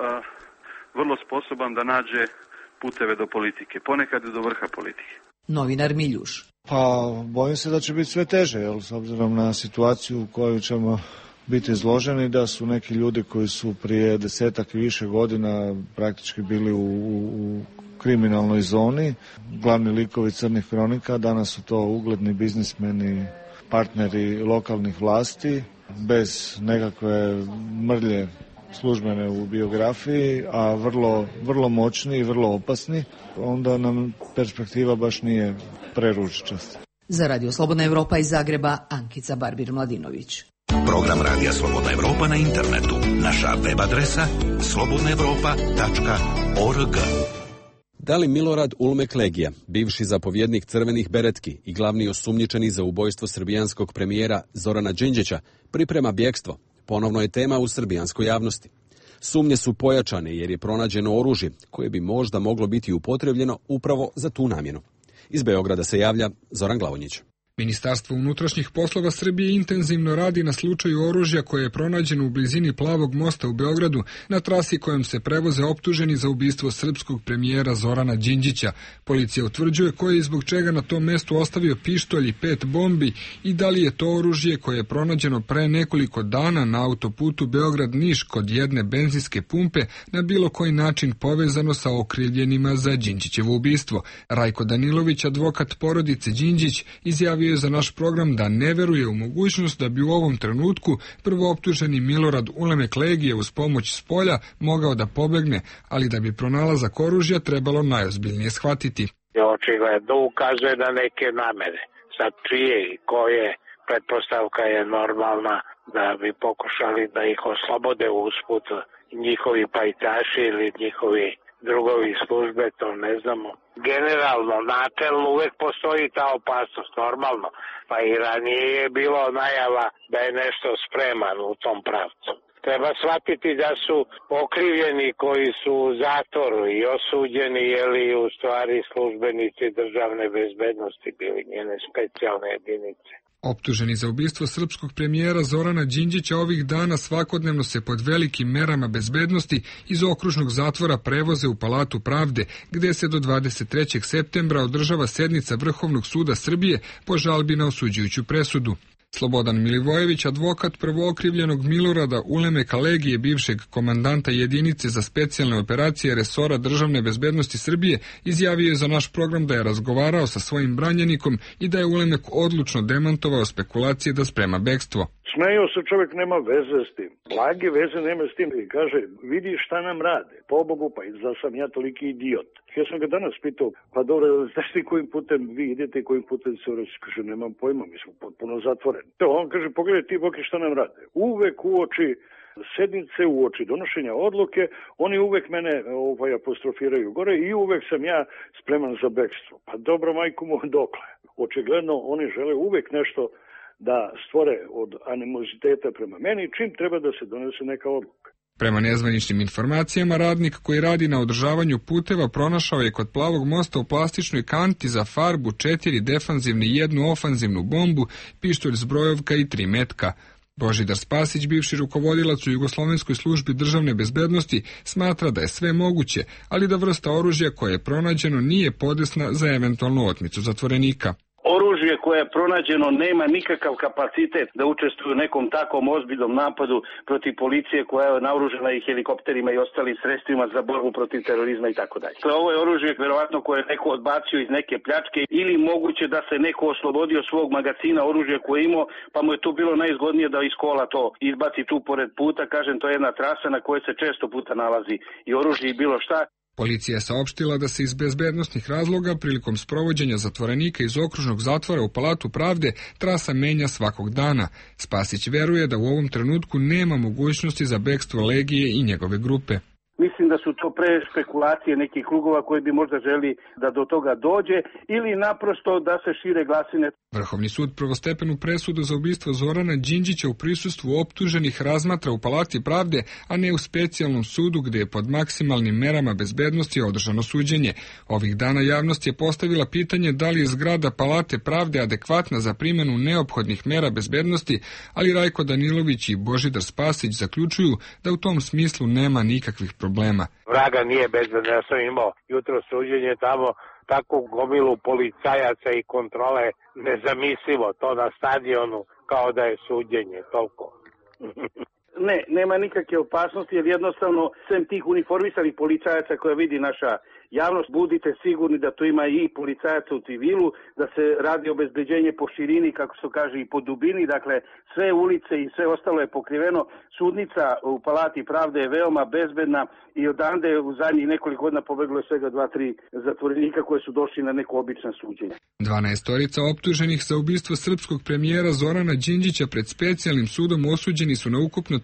vrlo sposoban da nađe puteve do politike, ponekad i do vrha politike. Novinar Miljuš. Pa, bojim se da će biti sve teže, jer s obzirom na situaciju u kojoj ćemo biti izloženi, da su neki ljudi koji su prije 10 i više godina praktički bili u kriminalnoj zoni, glavni likovi crnih kronika, danas su to ugledni biznismeni, partneri lokalnih vlasti, bez nekakve mrlje službene u biografiji, a vrlo moćni i vrlo opasni, onda nam perspektiva baš nije preružičasta. Za Radio Slobodna Evropa iz Zagreba, Ankica Barbir-Mladinović. Program Radija Slobodna Evropa na internetu. Naša web adresa slobodnaevropa.org. Da li Milorad Ulmek Legija, bivši zapovjednik crvenih beretki i glavni osumnjičeni za ubojstvo srbijanskog premijera Zorana Đinđića, priprema bjegstvo? Ponovno je tema u srbijanskoj javnosti. Sumnje su pojačane jer je pronađeno oružje koje bi možda moglo biti upotrebljeno upravo za tu namjenu. Iz Beograda se javlja Zoran Glavonjić. Ministarstvo unutrašnjih poslova Srbije intenzivno radi na slučaju oružja koje je pronađeno u blizini Plavog mosta u Beogradu na trasi kojom se prevoze optuženi za ubistvo srpskog premijera Zorana Đinđića. Policija utvrđuje ko je i zbog čega na tom mestu ostavio pištolj i 5 bombi i da li je to oružje koje je pronađeno pre nekoliko dana na autoputu Beograd-Niš kod jedne benzinske pumpe na bilo koji način povezano sa okrivljenima za Đinđićevo ubistvo. Rajko Danilović, advokat porodice Đinđić, izjavio je za naš program da ne veruje u mogućnost da bi u ovom trenutku prvooptuženi Milorad Ulemek Legije uz pomoć spolja mogao da pobegne, ali da bi pronalazak oružja trebalo najozbiljnije shvatiti. Očigledno ukazuje na neke namere. Sad čije i koje, pretpostavka je normalna da bi pokušali da ih oslobode usput njihovi pajtaši ili njihovi drugovi službe, to ne znamo. Generalno, načelno uvek postoji ta opasnost, normalno. Pa i ranije je bilo najava da je nešto spreman u tom pravcu. Treba shvatiti da su okrivljeni koji su u zatvoru i osuđeni, jeli u stvari službenici državne bezbednosti bili njene specijalne jedinice. Optuženi za ubistvo srpskog premijera Zorana Đinđića ovih dana svakodnevno se pod velikim merama bezbednosti iz okružnog zatvora prevoze u Palatu pravde, gde se do 23. septembra održava sednica Vrhovnog suda Srbije po žalbi na osuđujuću presudu. Slobodan Milivojević, advokat prvookrivljenog Milorada Ulemeka Legije, bivšeg komandanta jedinice za specijalne operacije resora državne bezbednosti Srbije, izjavio je za naš program da je razgovarao sa svojim branjenikom i da je Ulemek odlučno demantovao spekulacije da sprema bekstvo. Smejao se čovjek, nema veze s tim. Blage veze nema s tim. I kaže, vidi šta nam rade. Pobogu, pa da sam ja toliki idiot. Ja sam ga danas pitao, pa dobro, znaš ti kojim putem vi idete i kojim putem se urazi? Kaže, nemam pojma, mi smo potpuno zatvoreni. On kaže, pogledaj ti, Boki, šta nam rade. Uvek uoči sednice, uoči donošenja odluke, oni uvek mene apostrofiraju gore i uvek sam ja spreman za bekstvo. Pa dobro, majku mu, dokle? Očigledno, oni žele uvek nešto da stvore od animoziteta prema meni, čim treba da se donese neka odluka. Prema nezvaničnim informacijama, radnik koji radi na održavanju puteva pronašao je kod Plavog mosta u plastičnoj kanti za farbu 4 defanzivne i 1 ofanzivnu bombu, pištolj zbrojovka i 3 metka. Božidar Spasić, bivši rukovodilac u Jugoslovenskoj službi državne bezbednosti, smatra da je sve moguće, ali da vrsta oružja koje je pronađeno nije podesna za eventualnu otmicu zatvorenika. Oružje koje je pronađeno nema nikakav kapacitet da učestvuje u nekom takvom ozbiljnom napadu protiv policije koja je naoružana i helikopterima i ostalim sredstvima za borbu protiv terorizma i tako dalje. Ovo je oružje verovatno koje je neko odbacio iz neke pljačke ili moguće da se neko oslobodio svog magacina oružja koje je imao, pa mu je tu bilo najzgodnije da iz kola to izbaci tu pored puta. Kažem, to je jedna trasa na kojoj se često puta nalazi i oružje i bilo šta. Policija je saopštila da se iz bezbednosnih razloga prilikom sprovođenja zatvorenika iz okružnog zatvora u Palatu pravde trasa menja svakog dana. Spasić veruje da u ovom trenutku nema mogućnosti za bekstvo Legije i njegove grupe. Mislim da su to pre spekulacije nekih krugova koji bi možda želi da do toga dođe ili naprosto da se šire glasine. Vrhovni sud prvostepenu presudu za ubistvo Zorana Đinđića u prisustvu optuženih razmatra u Palati pravde, a ne u specijalnom sudu gde je pod maksimalnim merama bezbednosti održano suđenje. Ovih dana javnost je postavila pitanje da li je zgrada Palate pravde adekvatna za primjenu neophodnih mera bezbednosti, ali Rajko Danilović i Božidar Spasić zaključuju da u tom smislu nema nikakvih problema. Vraga nije bezbedna, ja sam imao jutro suđenje tamo, takvu gomilu policajaca i kontrole, nezamislivo, to na stadionu kao da je suđenje, toliko. Ne, nema nikakve opasnosti jer jednostavno sem tih uniformisanih policajaca koje vidi naša javnost, budite sigurni da tu ima i policajaca u civilu, da se radi obezbeđenje po širini, kako se kaže, i po dubini, dakle sve ulice i sve ostalo je pokriveno. Sudnica u Palati pravde je veoma bezbedna i odande u zadnjih nekoliko godina pobeglo je svega 2-3 zatvorenika koje su došli na neko obično suđenje. 12 optuženih za ubistvo srpskog premijera Zorana Đinđića pred specijalnim sudom osuđeni su na ukupno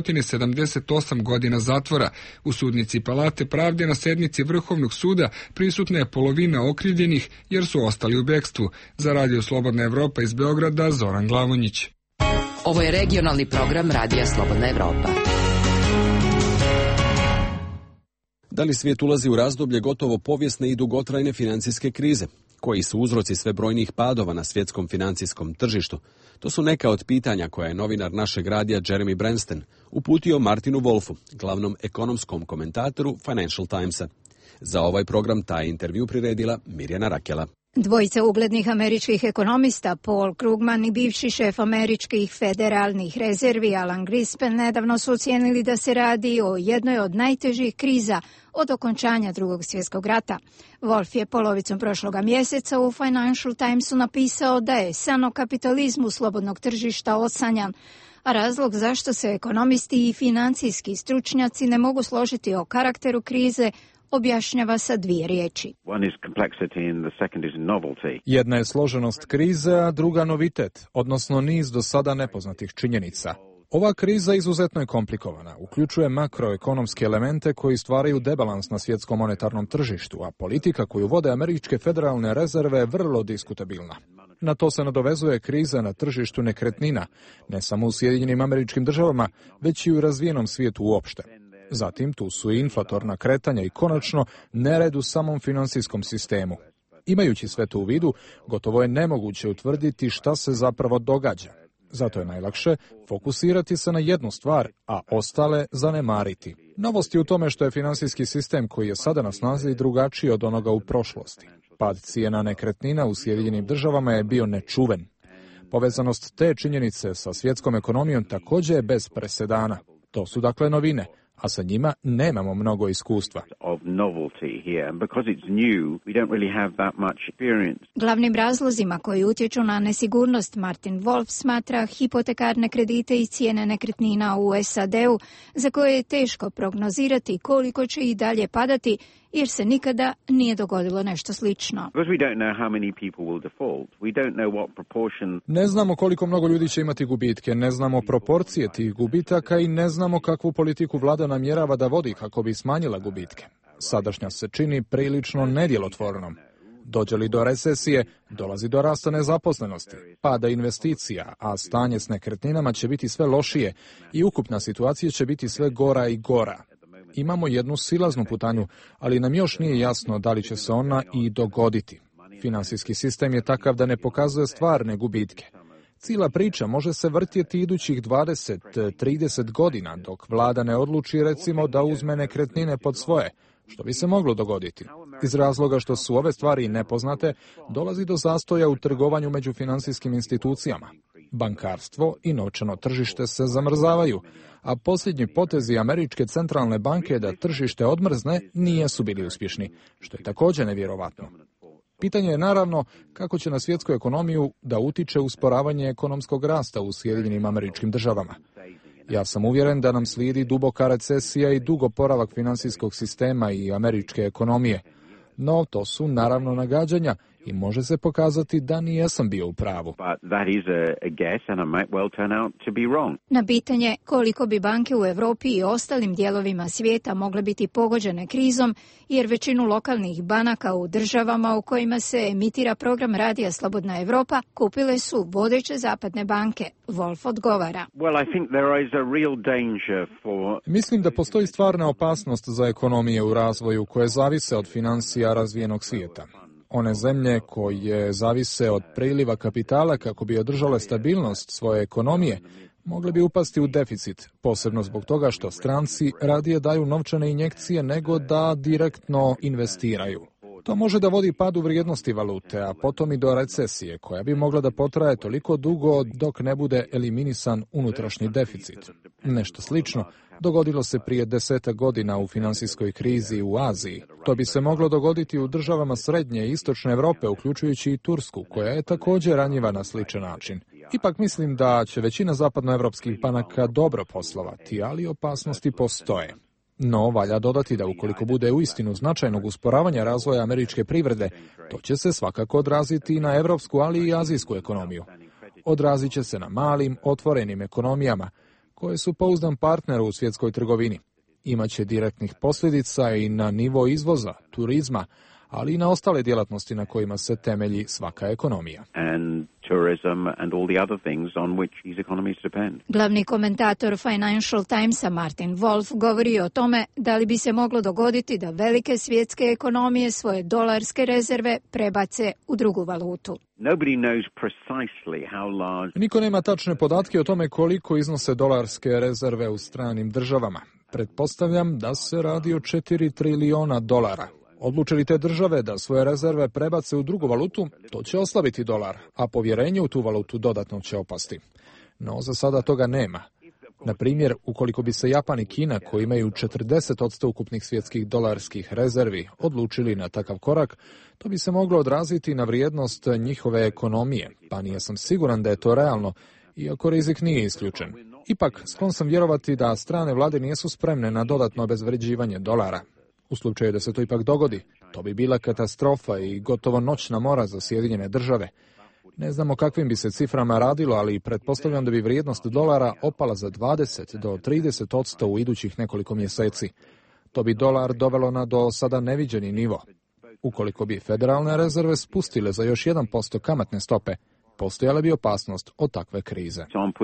378 godina zatvora. U sudnici Palate pravde na sednici Vrhovnog suda prisutna je polovina okrivljenih jer su ostali u bekstvu. Za Radio Slobodna Evropa iz Beograda, Zoran Glavonjić. Ovo je regionalni program Radija Slobodna Evropa. Da li svijet ulazi u razdoblje gotovo povijesne i dugotrajne financijske krize? Koji su uzroci sve brojnijih padova na svjetskom financijskom tržištu? To su neka od pitanja koja je novinar našeg radija Jeremy Bransten uputio Martinu Wolfu, glavnom ekonomskom komentatoru Financial Timesa. Za ovaj program taj intervju priredila Mirjana Rakela. Dvojica uglednih američkih ekonomista, Paul Krugman i bivši šef američkih federalnih rezervi Alan Greenspan, nedavno su ocijenili da se radi o jednoj od najtežih kriza od okončanja Drugog svjetskog rata. Wolf je polovicom prošloga mjeseca u Financial Timesu napisao da je san o kapitalizmu slobodnog tržišta osanjan, a razlog zašto se ekonomisti i financijski stručnjaci ne mogu složiti o karakteru krize objašnjava sa 2 riječi. Jedna je složenost krize, a druga novitet, odnosno niz do sada nepoznatih činjenica. Ova kriza izuzetno je komplikovana, uključuje makroekonomske elemente koji stvaraju debalans na svjetskom monetarnom tržištu, a politika koju vode američke federalne rezerve je vrlo diskutabilna. Na to se nadovezuje kriza na tržištu nekretnina, ne samo u Sjedinjenim Američkim Državama, već i u razvijenom svijetu uopšte. Zatim tu su i inflatorna kretanja i konačno nered u samom financijskom sistemu. Imajući sve to u vidu, gotovo je nemoguće utvrditi šta se zapravo događa. Zato je najlakše fokusirati se na jednu stvar, a ostale zanemariti. Novost je u tome što je financijski sistem koji je sada na snazi drugačiji od onoga u prošlosti. Pad cijena nekretnina u Sjedinjenim Državama je bio nečuven. Povezanost te činjenice sa svjetskom ekonomijom također je bez presedana. To su dakle novine, a sa njima nemamo mnogo iskustva. Glavnim razlozima koji utječu na nesigurnost Martin Wolf smatra hipotekarne kredite i cijene nekretnina u SAD-u, za koje je teško prognozirati koliko će i dalje padati, jer se nikada nije dogodilo nešto slično. Ne znamo koliko mnogo ljudi će imati gubitke, ne znamo proporcije tih gubitaka i ne znamo kakvu politiku vlada namjerava da vodi kako bi smanjila gubitke. Sadašnja se čini prilično nedjelotvornom. Dođe li do recesije, dolazi do rasta nezaposlenosti, pada investicija, a stanje s nekretninama će biti sve lošije i ukupna situacija će biti sve gora i gora. Imamo jednu silaznu putanju, ali nam još nije jasno da li će se ona i dogoditi. Finansijski sistem je takav da ne pokazuje stvarne gubitke. Cijela priča može se vrtjeti idućih 20-30 godina, dok vlada ne odluči recimo da uzme nekretnine pod svoje, što bi se moglo dogoditi. Iz razloga što su ove stvari nepoznate, dolazi do zastoja u trgovanju među financijskim institucijama. Bankarstvo i novčano tržište se zamrzavaju, a posljednji potezi Američke centralne banke da tržište odmrzne nisu bili uspješni, što je također nevjerovatno. Pitanje je naravno kako će na svjetsku ekonomiju da utiče usporavanje ekonomskog rasta u Sjedinjenim Američkim Državama. Ja sam uvjeren da nam slijedi duboka recesija i dug oporavak financijskog sistema i američke ekonomije. No, to su naravno nagađanja i može se pokazati da nijesam bio u pravu. Na pitanje koliko bi banke u Europi i ostalim dijelovima svijeta mogle biti pogođene krizom, jer većinu lokalnih banaka u državama u kojima se emitira program Radija Slobodna Evropa kupile su vodeće zapadne banke, Wolf odgovara. Mislim da postoji stvarna opasnost za ekonomije u razvoju koje zavise od financija razvijenog svijeta. One zemlje koje zavise od priliva kapitala kako bi održale stabilnost svoje ekonomije, mogle bi upasti u deficit, posebno zbog toga što stranci radije daju novčane injekcije nego da direktno investiraju. To može da vodi padu vrijednosti valute, a potom i do recesije, koja bi mogla da potraje toliko dugo dok ne bude eliminisan unutrašnji deficit. Nešto slično dogodilo se prije 10 godina u finansijskoj krizi u Aziji. To bi se moglo dogoditi u državama srednje i istočne Europe, uključujući i Tursku, koja je također ranjiva na sličan način. Ipak mislim da će većina zapadnoevropskih banaka dobro poslovati, ali opasnosti postoje. No, valja dodati da ukoliko bude uistinu značajnog usporavanja razvoja američke privrede, to će se svakako odraziti i na evropsku, ali i azijsku ekonomiju. Odrazit će se na malim, otvorenim ekonomijama, koje su pouzdan partner u svjetskoj trgovini. Imaće direktnih posljedica i na nivo izvoza, turizma, ali i na ostale djelatnosti na kojima se temelji svaka ekonomija. Glavni komentator Financial Timesa Martin Wolf govori o tome da li bi se moglo dogoditi da velike svjetske ekonomije svoje dolarske rezerve prebace u drugu valutu. Niko nema tačne podatke o tome koliko iznose dolarske rezerve u stranim državama. Pretpostavljam da se radi o 4 trilijona dolara. Odluče li te države da svoje rezerve prebace u drugu valutu, to će oslabiti dolar, a povjerenje u tu valutu dodatno će opasti. No, za sada toga nema. Na primjer, ukoliko bi se Japan i Kina, koji imaju 40% ukupnih svjetskih dolarskih rezervi, odlučili na takav korak, to bi se moglo odraziti na vrijednost njihove ekonomije, pa nisam siguran da je to realno, iako rizik nije isključen. Ipak, sklon sam vjerovati da strane vlade nisu spremne na dodatno obezvređivanje dolara. U slučaju da se to ipak dogodi, to bi bila katastrofa i gotovo noćna mora za Sjedinjene Države. Ne znamo kakvim bi se ciframa radilo, ali pretpostavljam da bi vrijednost dolara opala za 20 do 30% u idućih nekoliko mjeseci. To bi dolar dovelo na do sada neviđeni nivo. Ukoliko bi federalne rezerve spustile za još 1% kamatne stope, postojala bi opasnost od takve krize.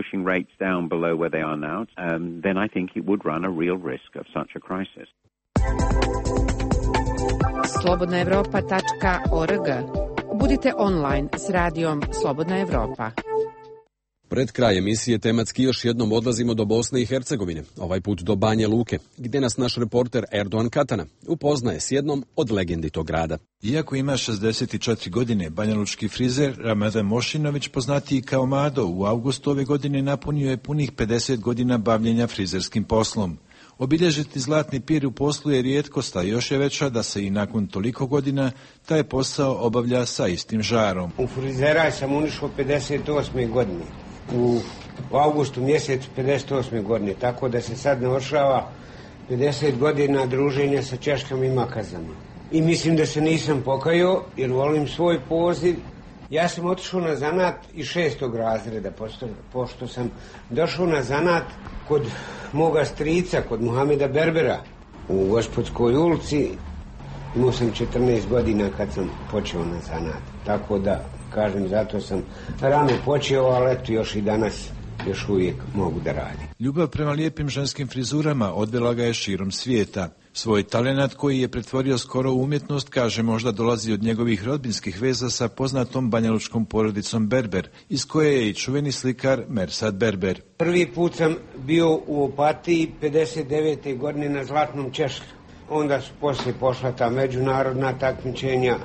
slobodnaevropa.org. Budite online s radijom Slobodna Evropa. Pred kraj emisije tematski još jednom odlazimo do Bosne i Hercegovine, ovaj put do Banja Luke, gdje nas naš reporter Erdoğan Katana upoznaje s jednom od legendi tog grada. Iako ima 64 godine, banjalučki frizer Ramazan Mošinović, poznatiji kao Mado, u avgustu ove godine napunio je punih 50 godina bavljenja frizerskim poslom. Obilježiti zlatni pir u poslu je rijetkost, a još je veća da se i nakon toliko godina taj posao obavlja sa istim žarom. U frizeraj sam unišao 58. godine, u avgustu mjesecu 58. godine, tako da se sad navršava 50 godina druženja sa češkama i makazama. I mislim da se nisam pokajao jer volim svoj poziv. Ja sam otišao na zanat iz 6. razreda, pošto sam došao na zanat kod moga strica, kod Muhameda Berbera u Gospodskoj ulici. Imao sam 14 godina kad sam počeo na zanat, tako da, kažem, zato sam rano počeo, ali eto još i danas još uvijek mogu da radim. Ljubav prema lijepim ženskim frizurama odvela ga je širom svijeta. Svoj talenat koji je pretvorio skoro u umjetnost, kaže, možda dolazi od njegovih rodbinskih veza sa poznatom banjalučkom porodicom Berber, iz koje je i čuveni slikar Mersad Berber. Prvi put sam bio u Opatiji 59. godine na Zlatnom češlju. Onda su poslije pošla ta međunarodna takmičenja,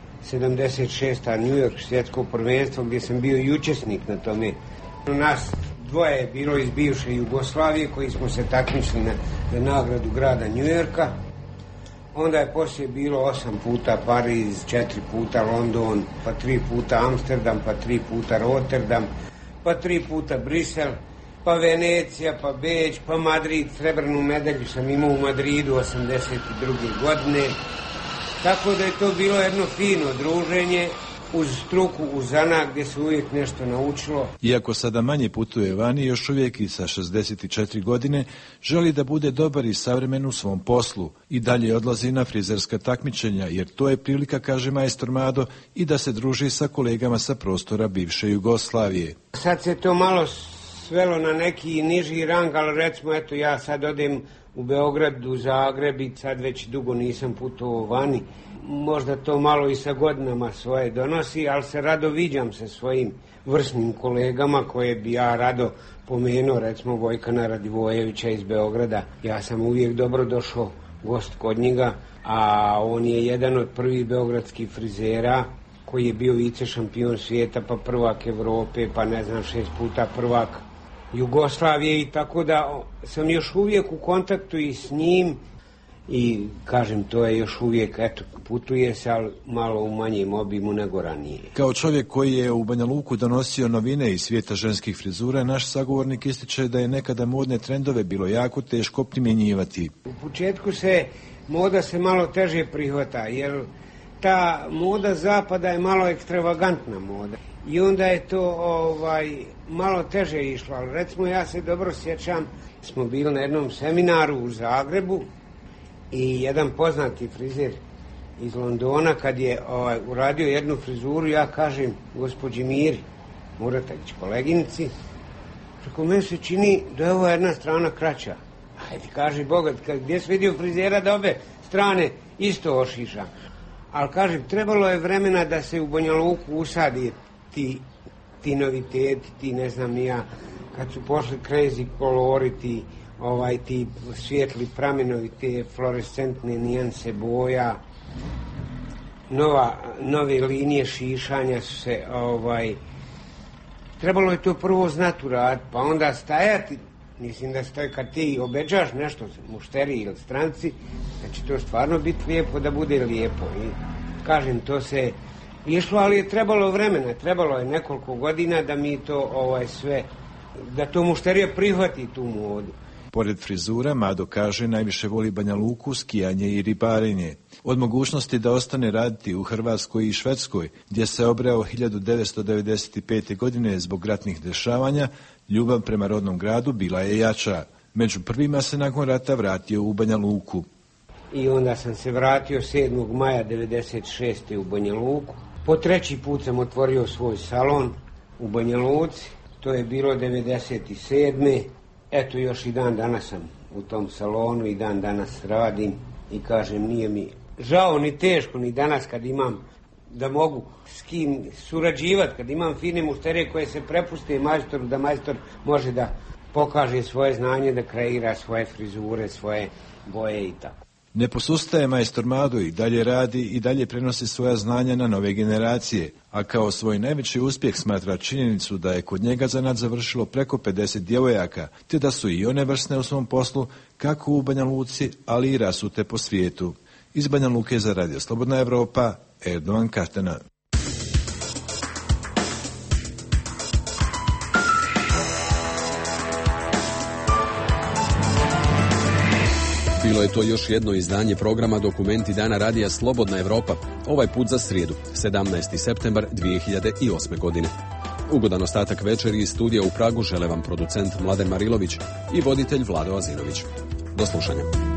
76. New York svjetsko prvenstvo gdje sam bio i učesnik na tome. Nas dvoje je bilo iz bivše Jugoslavije koji smo se takmičili na nagradu grada New Yorka. Onda je poslije bilo 8 puta Pariz, 4 puta London, pa 3 puta Amsterdam, pa 3 puta Rotterdam, pa 3 puta Brisel, pa Venecija, pa Beč, pa Madrid. Srebrnu medalju sam imao u Madridu 82. godine. Tako da je to bilo jedno fino druženje uz struku, uz zanat gdje se uvijek nešto naučilo. Iako sada manje putuje vani, još uvijek i sa 64 godine želi da bude dobar i savremen u svom poslu. I dalje odlazi na frizerska takmičenja, jer to je prilika, kaže majstor Mado, i da se druži sa kolegama sa prostora bivše Jugoslavije. Sad se to malo svelo na neki niži rang, ali recimo, eto, ja sad odem u Beograd, u Zagreb i sad već dugo nisam putovao vani. Možda to malo i sa godinama svoje donosi, ali se rado viđam sa svojim vrsnim kolegama koje bi ja rado pomenuo, recimo Vojkana Radivojevića iz Beograda. Ja sam uvijek dobro došao gost kod njega, a on je jedan od prvih beogradskih frizera koji je bio vice šampion svijeta, pa prvak Evrope, pa ne znam 6 puta prvak Jugoslavije, i tako da sam još uvijek u kontaktu i s njim. I kažem, to je još uvijek, eto, putuje se, ali malo u manjem obimu nego ranije. Kao čovjek koji je u Banja Luku donosio novine iz svijeta ženskih frizura, naš sagovornik ističe da je nekada modne trendove bilo jako teško primjenjivati. U početku moda se malo teže prihvata, jer ta moda zapada je malo ekstravagantna moda. I onda je to malo teže išlo, ali recimo ja se dobro sjećam, smo bili na jednom seminaru u Zagrebu, i jedan poznati frizer iz Londona kad je uradio jednu frizuru, ja kažem gospođi Miri Muratagić, koleginici, preko meni se čini da je ova jedna strana kraća. Ajde, kaže Boga, gdje si vidio frizera da obe strane isto ošiša. Ali kažem, trebalo je vremena da se u Banja Luku usadi ti noviteti, ti ne znam ni ja, kad su pošli crazy kolori, ti svijetli pramenovi, te fluorescentne nijanse boja, nove linije šišanja su se, trebalo je to prvo znati uraditi, pa onda stajati, mislim da kad ti obećaš nešto mušteriji ili stranci, da će to stvarno biti lijepo, da bude lijepo. I kažem, to se išlo, ali je trebalo vremena, trebalo je nekoliko godina da mi to sve, da to mušterija prihvati tu modu. Pored frizura, Mado kaže, najviše voli Banja Luku, skijanje i ribarenje. Od mogućnosti da ostane raditi u Hrvatskoj i Švedskoj, gdje se obreo 1995. godine zbog ratnih dešavanja, ljubav prema rodnom gradu bila je jača. Među prvima se nakon rata vratio u Banja Luku. I onda sam se vratio 7. maja 1996. u Banja Luku. Po 3. put sam otvorio svoj salon u Banja Luci. To je bilo 1997. Eto, još i dan danas sam u tom salonu i dan danas radim i kažem, nije mi žao ni teško ni danas kad imam da mogu s kim surađivati, kad imam fine mušterije koje se prepuste majstoru, da majstor može da pokaže svoje znanje, da kreira svoje frizure, svoje boje i tako. Ne posustaje majstor Mado i dalje radi i dalje prenosi svoja znanja na nove generacije, a kao svoj najveći uspjeh smatra činjenicu da je kod njega zanat završilo preko 50 djevojaka, te da su i one vrsne u svom poslu, kako u Banja Luci, ali i rasute po svijetu. Iz Banja Luke za Radio Slobodna Evropa, Erdovan Kartana. Bilo je to još jedno izdanje programa Dokumenti dana radija Slobodna Evropa, ovaj put za srijedu, 17. septembar 2008. godine. Ugodan ostatak večeri iz studija u Pragu žele vam producent Mladen Marilović i voditelj Vlado Azinović. Do slušanja.